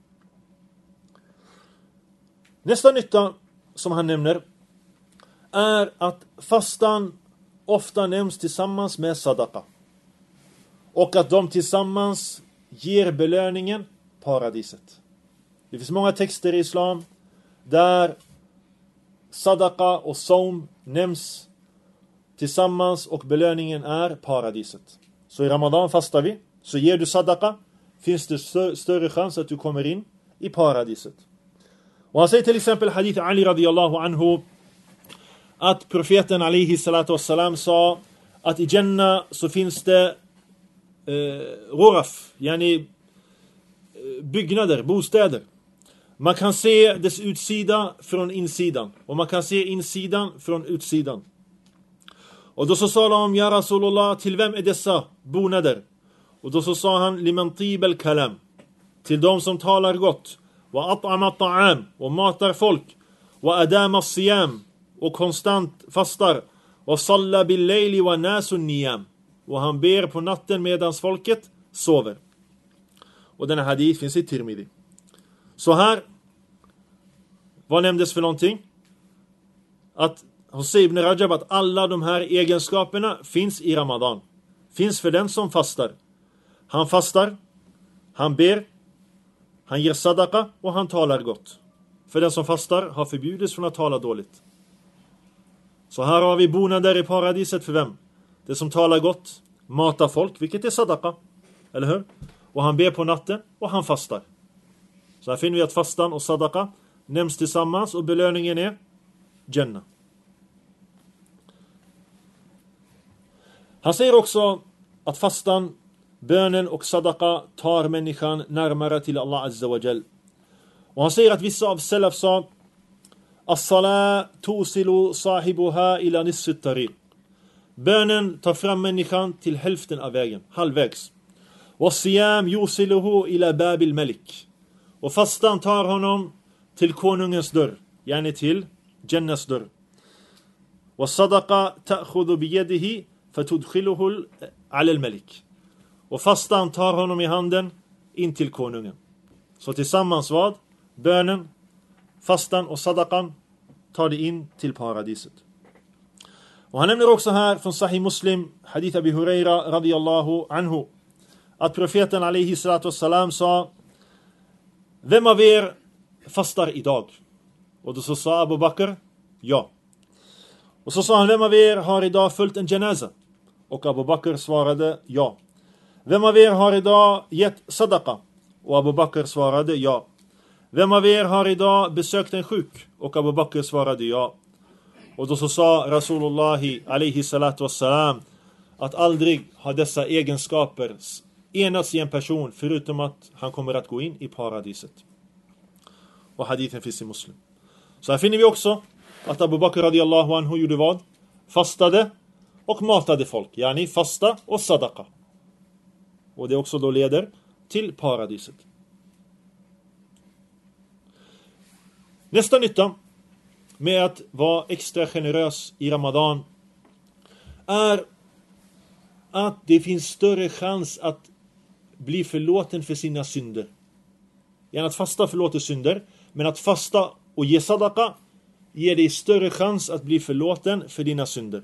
Nästa nytta som han nämner är att fastan ofta nämns tillsammans med sadaqa. Och att de tillsammans ger belöningen paradiset. Det finns många texter i islam där sadaqa och saum nämns tillsammans och belöningen är paradiset. Så i Ramadan fastar vi, så ger du sadaqa, finns det större chans att du kommer in i paradiset. Och han säger till exempel hadith Ali radiyallahu anhu att profeten alaihi salatu wassalam sa att i Jannah så finns det ghuraf, yani byggnader, bostäder. Man kan se dess utsida från insidan och man kan se insidan från utsidan. Och då så sa de, ja Rasulullah, till vem är dessa bonader? Och då så sa han, liman tibel kalam, till de som talar gott, wa at'ama ta'am, och matar folk, wa adama siyam, och konstant fastar, wa salla bil layli wa nasun niyam, och han ber på natten medan folket sover. Och den här hadith finns i Tirmidhi. Så här, vad nämndes för någonting? Att hos Ibn Rajab att alla de här egenskaperna finns i Ramadan. Finns för den som fastar. Han fastar, han ber, han ger sadaqa och han talar gott. För den som fastar har förbjudits från att tala dåligt. Så här har vi bonader i paradiset för vem? Det som talar gott, matar folk, vilket är sadaqa. Eller hur? Och han ber på natten och han fastar. Så här finner vi att fastan och sadaqa nämns tillsammans och belöningen är Jannah. Han säger också att fastan, bönen och sadaqa tar människan närmare till Allah Azza wa Jal. Och han säger att vissa av salaf sa as-salat tusilu sahibuha ila nisfi tariq. Bönen tar fram människan till hälften av vägen, halvvägs. Was-siyam yusiluhu ila babil malik. Och fastan tar honom till konungens dörr, yani till Jannahs dörr. Was-sadaqa ta'khudhu bi yadihi fatudkhiluhu ala al-malik. Och fastan tar honom i handen in till konungen. Så tillsammans vad? Bönen, fastan och sadaqan tar det in till paradiset. Och han nämner också här från Sahih Muslim, hadith Abi Huraira radiyallahu anhu, att profeten alaihi salatu wassalam sa: vem av er fastar idag? Och då så sa Abu Bakr, ja. Och så sa han, vem av er har idag följt en janaza? Och Abu Bakr svarade, ja. Vem av er har idag gett sadaqa? Och Abu Bakr svarade, ja. Vem av er har idag besökt en sjuk? Och Abu Bakr svarade, ja. Och då så sa Rasulullah alaihi salatu wassalam att aldrig har dessa egenskaper enats i en person förutom att han kommer att gå in i paradiset. Och hadithen finns i Muslim. Så här finner vi också att Abu Bakr radiyallahu anhu gjorde vad? Fastade och matade folk. Yani fasta och sadaqa. Och det också då leder till paradiset. Nästa nytta med att vara extra generös i Ramadan är att det finns större chans att bli förlåten för sina synder. Att fasta förlåter synder, men att fasta och ge sadaqa ger dig större chans att bli förlåten för dina synder.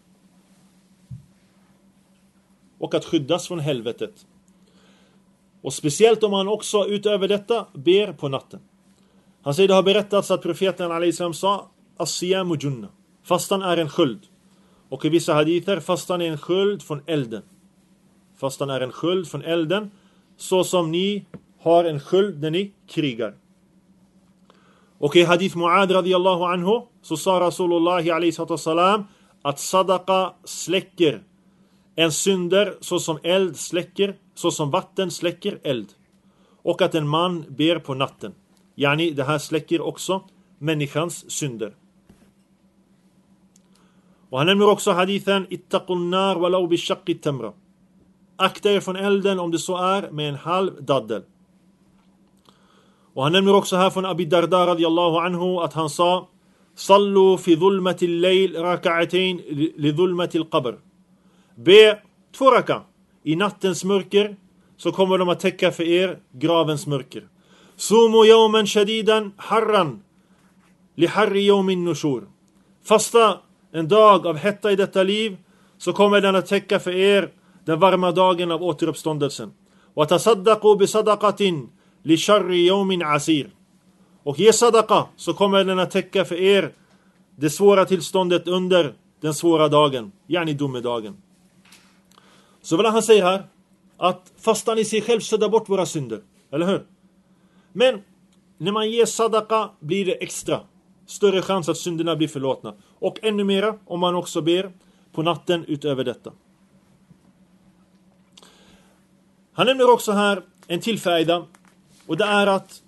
Och att skyddas från helvetet. Och speciellt om man också utöver detta ber på natten. Han säger, det har berättats att profeten alaihissalam sa as-siyamu junna. Fastan är en sköld. Och i vissa hadither, fastan är en sköld från elden. Fastan är en sköld från elden, så som ni har en sköld när ni krigar. Och i hadith Mu'ad radiyallahu anhu så sa Rasulullah alaihi salam att sadaqa släcker en synder så som eld släcker, så som vatten släcker eld. Och att en man ber på natten. Det här släcker också människans synder. Och han nämner också hadithen ittaqun nar walau bi shaqqi tamra. Akta er från elden om det så är med en halv daddel. Och han nämner också här från Abi Darda radiyallahu anhu att han sa sallu fi dhulmati al-layl rak'atayn li dhulmati al-qabr. Be 2 raka i nattens mörker, så kommer de att täcka för er gravens mörker. Sumu yawman shadidan harran li harri yawmin nushur. Fasta en dag av hetta i detta liv, så kommer den att täcka för er den varma dagen av återuppståndelsen. Wa tasaddaqu bi sadaqatin li sharri yawmin asir. Och ge sadaqa, så kommer den att täcka för er det svåra tillståndet under den svåra dagen, domedagen. Så vad han säger här, att fastan i sig själv suddar bort våra synder, eller hur? Men när man ger sadaqa blir det extra större chans att synderna blir förlåtna. Och ännu mera om man också ber på natten utöver detta. Han nämner också här en till faida, och det är att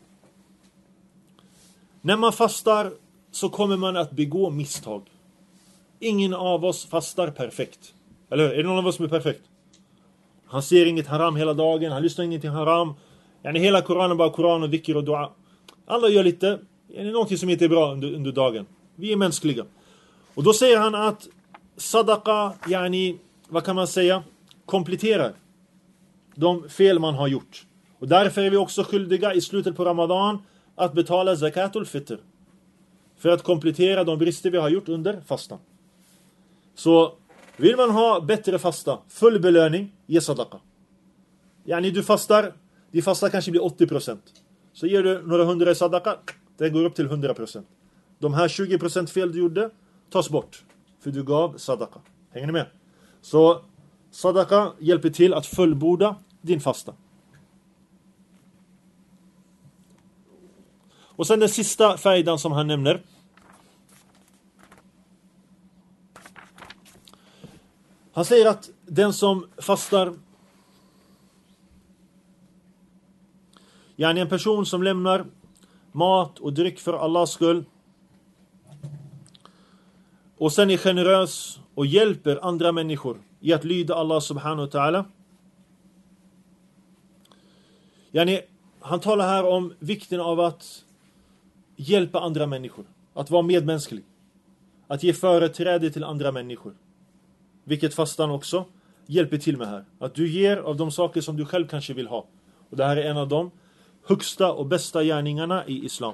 när man fastar så kommer man att begå misstag. Ingen av oss fastar perfekt. Eller hur? Är det någon av oss som är perfekt? Han ser inget haram hela dagen, han lyssnar inget till haram. Hela Koranen bara Koran och dhikr och dua. Alla gör lite, någonting som inte är bra under dagen. Vi är mänskliga. Och då säger han att sadaqa, vad kan man säga, kompletterar de fel man har gjort. Och därför är vi också skyldiga i slutet på Ramadan att betala zakatul fitr. För att komplettera de brister vi har gjort under fastan. Så vill man ha bättre fasta, full belöning, ge sadaqa. Du fastar, din fasta kanske blir 80%. Så ger du några hundra i sadaqa, det går upp till 100%. De här 20% fel du gjorde tas bort, för du gav sadaqa. Hänger ni med? Så sadaqa hjälper till att fullborda din fasta. Och sen den sista faidan som han nämner. Han säger att den som fastar, en person som lämnar mat och dryck för Allahs skull och sen är generös och hjälper andra människor i att lyda Allah subhanahu wa ta'ala. Han talar här om vikten av att hjälpa andra människor, att vara medmänsklig, att ge företräde till andra människor. Vilket fastan också hjälper till med här. Att du ger av de saker som du själv kanske vill ha. Och det här är en av de högsta och bästa gärningarna i islam.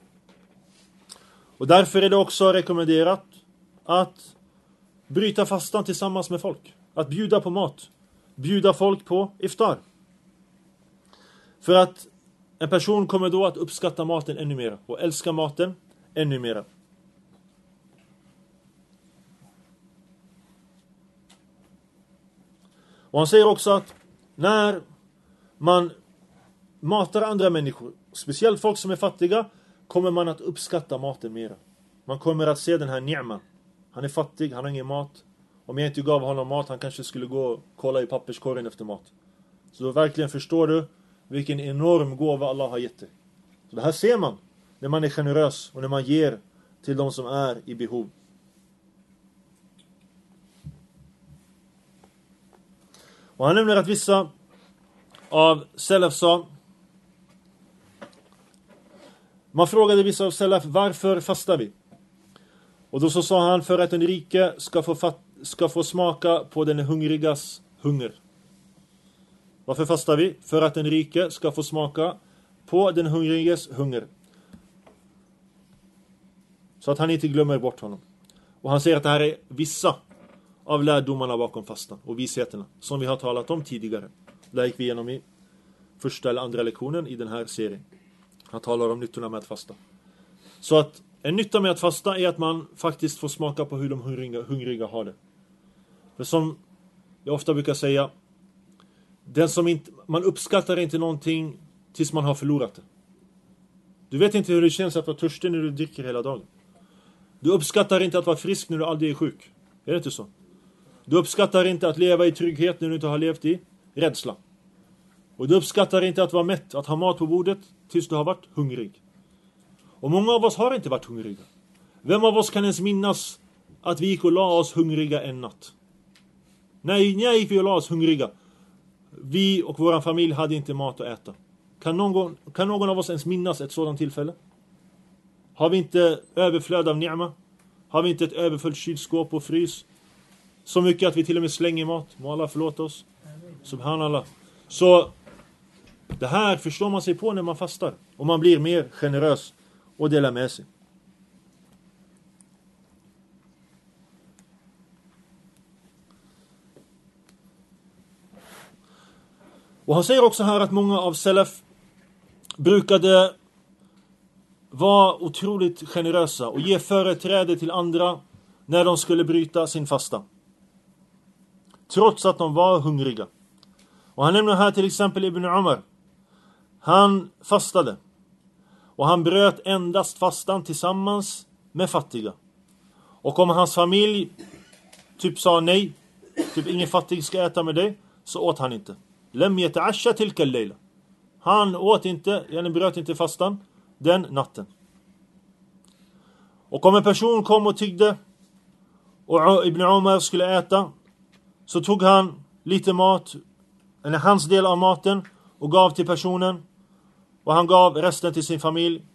Och därför är det också rekommenderat att bryta fastan tillsammans med folk. Att bjuda på mat. Bjuda folk på iftar. För att en person kommer då att uppskatta maten ännu mer. Och älska maten ännu mer. Och han säger också att när man matar andra människor, speciellt folk som är fattiga, kommer man att uppskatta maten mer. Man kommer att se den här ni'ma. Han är fattig, han har ingen mat. Om jag inte gav honom mat, han kanske skulle gå och kolla i papperskorgen efter mat. Så då verkligen förstår du vilken enorm gåva Allah har gett dig. Så det här ser man när man är generös och när man ger till de som är i behov. Och han nämner att vissa av Salaf sa, man frågade vissa av Salaf, varför fastar vi? Och då så sa han, för att en rike ska få ska få smaka på den hungrigas hunger. Varför fastar vi? För att den rike ska få smaka på den hungriges hunger. Så att han inte glömmer bort honom. Och han säger att det här är vissa av lärdomarna bakom fastan och visheterna som vi har talat om tidigare. Det gick vi igenom i första eller andra lektionen i den här serien. Han talar om nyttorna med att fasta. Så att en nytta med att fasta är att man faktiskt får smaka på hur de hungriga har det. För som jag ofta brukar säga, man uppskattar inte någonting tills man har förlorat det. Du vet inte hur det känns att vara törstig när du dricker hela dagen. Du uppskattar inte att vara frisk när du aldrig är sjuk. Är det inte så? Du uppskattar inte att leva i trygghet när du inte har levt i rädsla. Och du uppskattar inte att vara mätt, att ha mat på bordet tills du har varit hungrig. Och många av oss har inte varit hungriga. Vem av oss kan ens minnas att vi gick och la oss hungriga en natt? När gick vi och la oss hungriga? Vi och vår familj hade inte mat att äta. Kan någon av oss ens minnas ett sådant tillfälle? Har vi inte överflöd av ni'ma? Har vi inte ett överfullt kylskåp och frys? Så mycket att vi till och med slänger mat. Må Allah förlåta oss. Subhanallah. Så det här förstår man sig på när man fastar. Och man blir mer generös och delar med sig. Och han säger också här att många av salaf brukade vara otroligt generösa och ge företräde till andra när de skulle bryta sin fasta. Trots att de var hungriga. Och han nämner här till exempel Ibn Umar. Han fastade. Och han bröt endast fastan tillsammans med fattiga. Och om hans familj typ sa nej, typ ingen fattig ska äta med dig, så åt han inte. Lem yata'asha tilka al-layla. Han åt inte, bröt inte fastan den natten. Och om en person kom och tiggde och Ibn Umar skulle äta, så tog han lite mat, eller hans del av maten, och gav till personen. Och han gav resten till sin familj.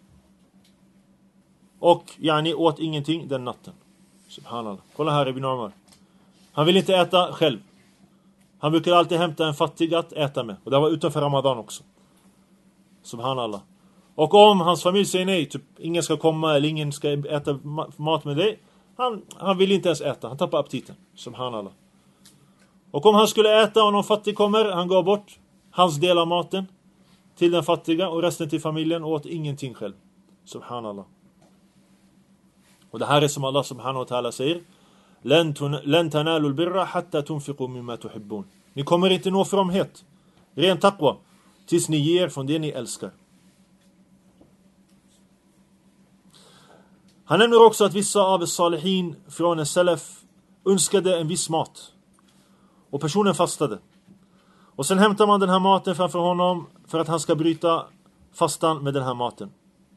Och åt ingenting den natten. Subhanallah. Kolla här Ibn Umar. Han vill inte äta själv. Han brukar alltid hämta en fattig att äta med. Och det var utanför Ramadan också. Subhanallah. Och om hans familj säger nej, typ ingen ska komma eller ingen ska äta mat med dig, han vill inte ens äta. Han tappar aptiten. Subhanallah. Och om han skulle äta och någon fattig kommer, han gav bort hans del av maten till den fattiga och resten till familjen och åt ingenting själv. Subhanallah. Och det här är som Allah subhanahu wa ta'ala säger: Lan tanalu al-birra hatta tunfiqu mimma tuhibbun. Ni kommer inte nå fromhet, ren taqwa, tills ni ger från det ni älskar. Han nämner också att vissa av salihin från en salaf önskade en viss mat. Och personen fastade. Och sen hämtar man den här maten framför honom för att han ska bryta fastan med den här maten.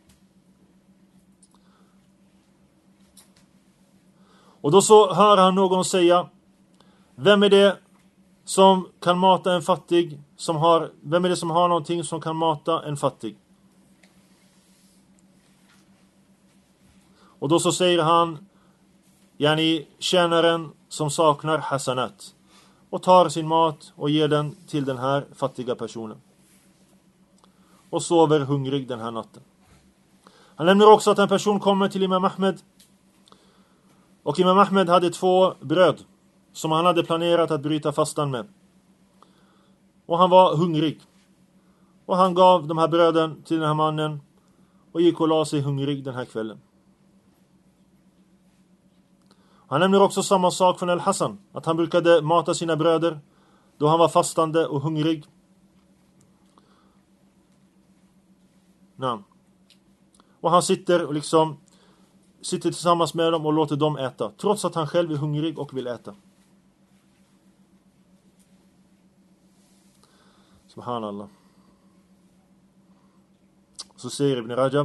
Och då så hör han någon säga: vem är det som kan mata en fattig? Vem är det som har någonting som kan mata en fattig? Och då så säger han, tjänaren som saknar hasanat, och tar sin mat och ger den till den här fattiga personen. Och sover hungrig den här natten. Han nämner också att en person kommer till Imam Ahmed. Och Imam Ahmed hade 2 bröd som han hade planerat att bryta fastan med. Och han var hungrig. Och han gav de här bröden till den här mannen och gick och la sig hungrig den här kvällen. Han nämner också samma sak från Al-Hassan, att han brukade mata sina bröder då han var fastande och hungrig. Och han sitter tillsammans med dem och låter dem äta, trots att han själv är hungrig och vill äta. Subhanallah. Så säger Ibn Rajab: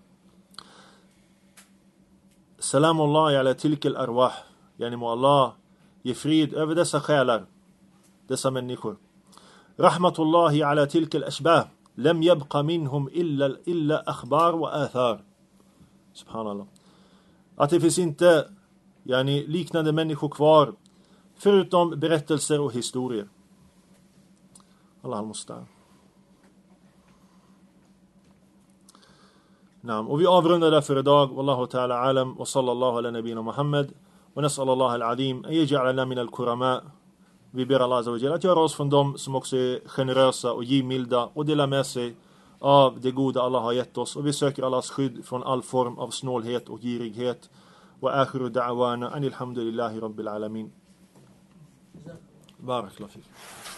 Salamullahi ala tilkal arwah. Må Allah ge frid över dessa själar, dessa människor. Rahmatullahi ala tilkal ashbah. Lam yabqa minhum illa akhbar wa athar. Subhanallah. Att det finns inte liknande människor kvar förutom berättelser och historier. Allah al-Mustan. Och vi avrundar därför idag. Wallahu ta'ala alam wa sallallahu ala nabina Muhammad wa nas'al Allah al-azim an yaj'alana min al-kurama. Vi ber Allah azza wa jalla att göra oss från dem som också är generösa och givmilda och delar med sig av det goda Allah har gett oss. Och vi söker Allahs skydd från all form av snålhet och girighet. Wa akhiru da'wana anil hamdulillahi rabbil alamin. Barakallahu fik.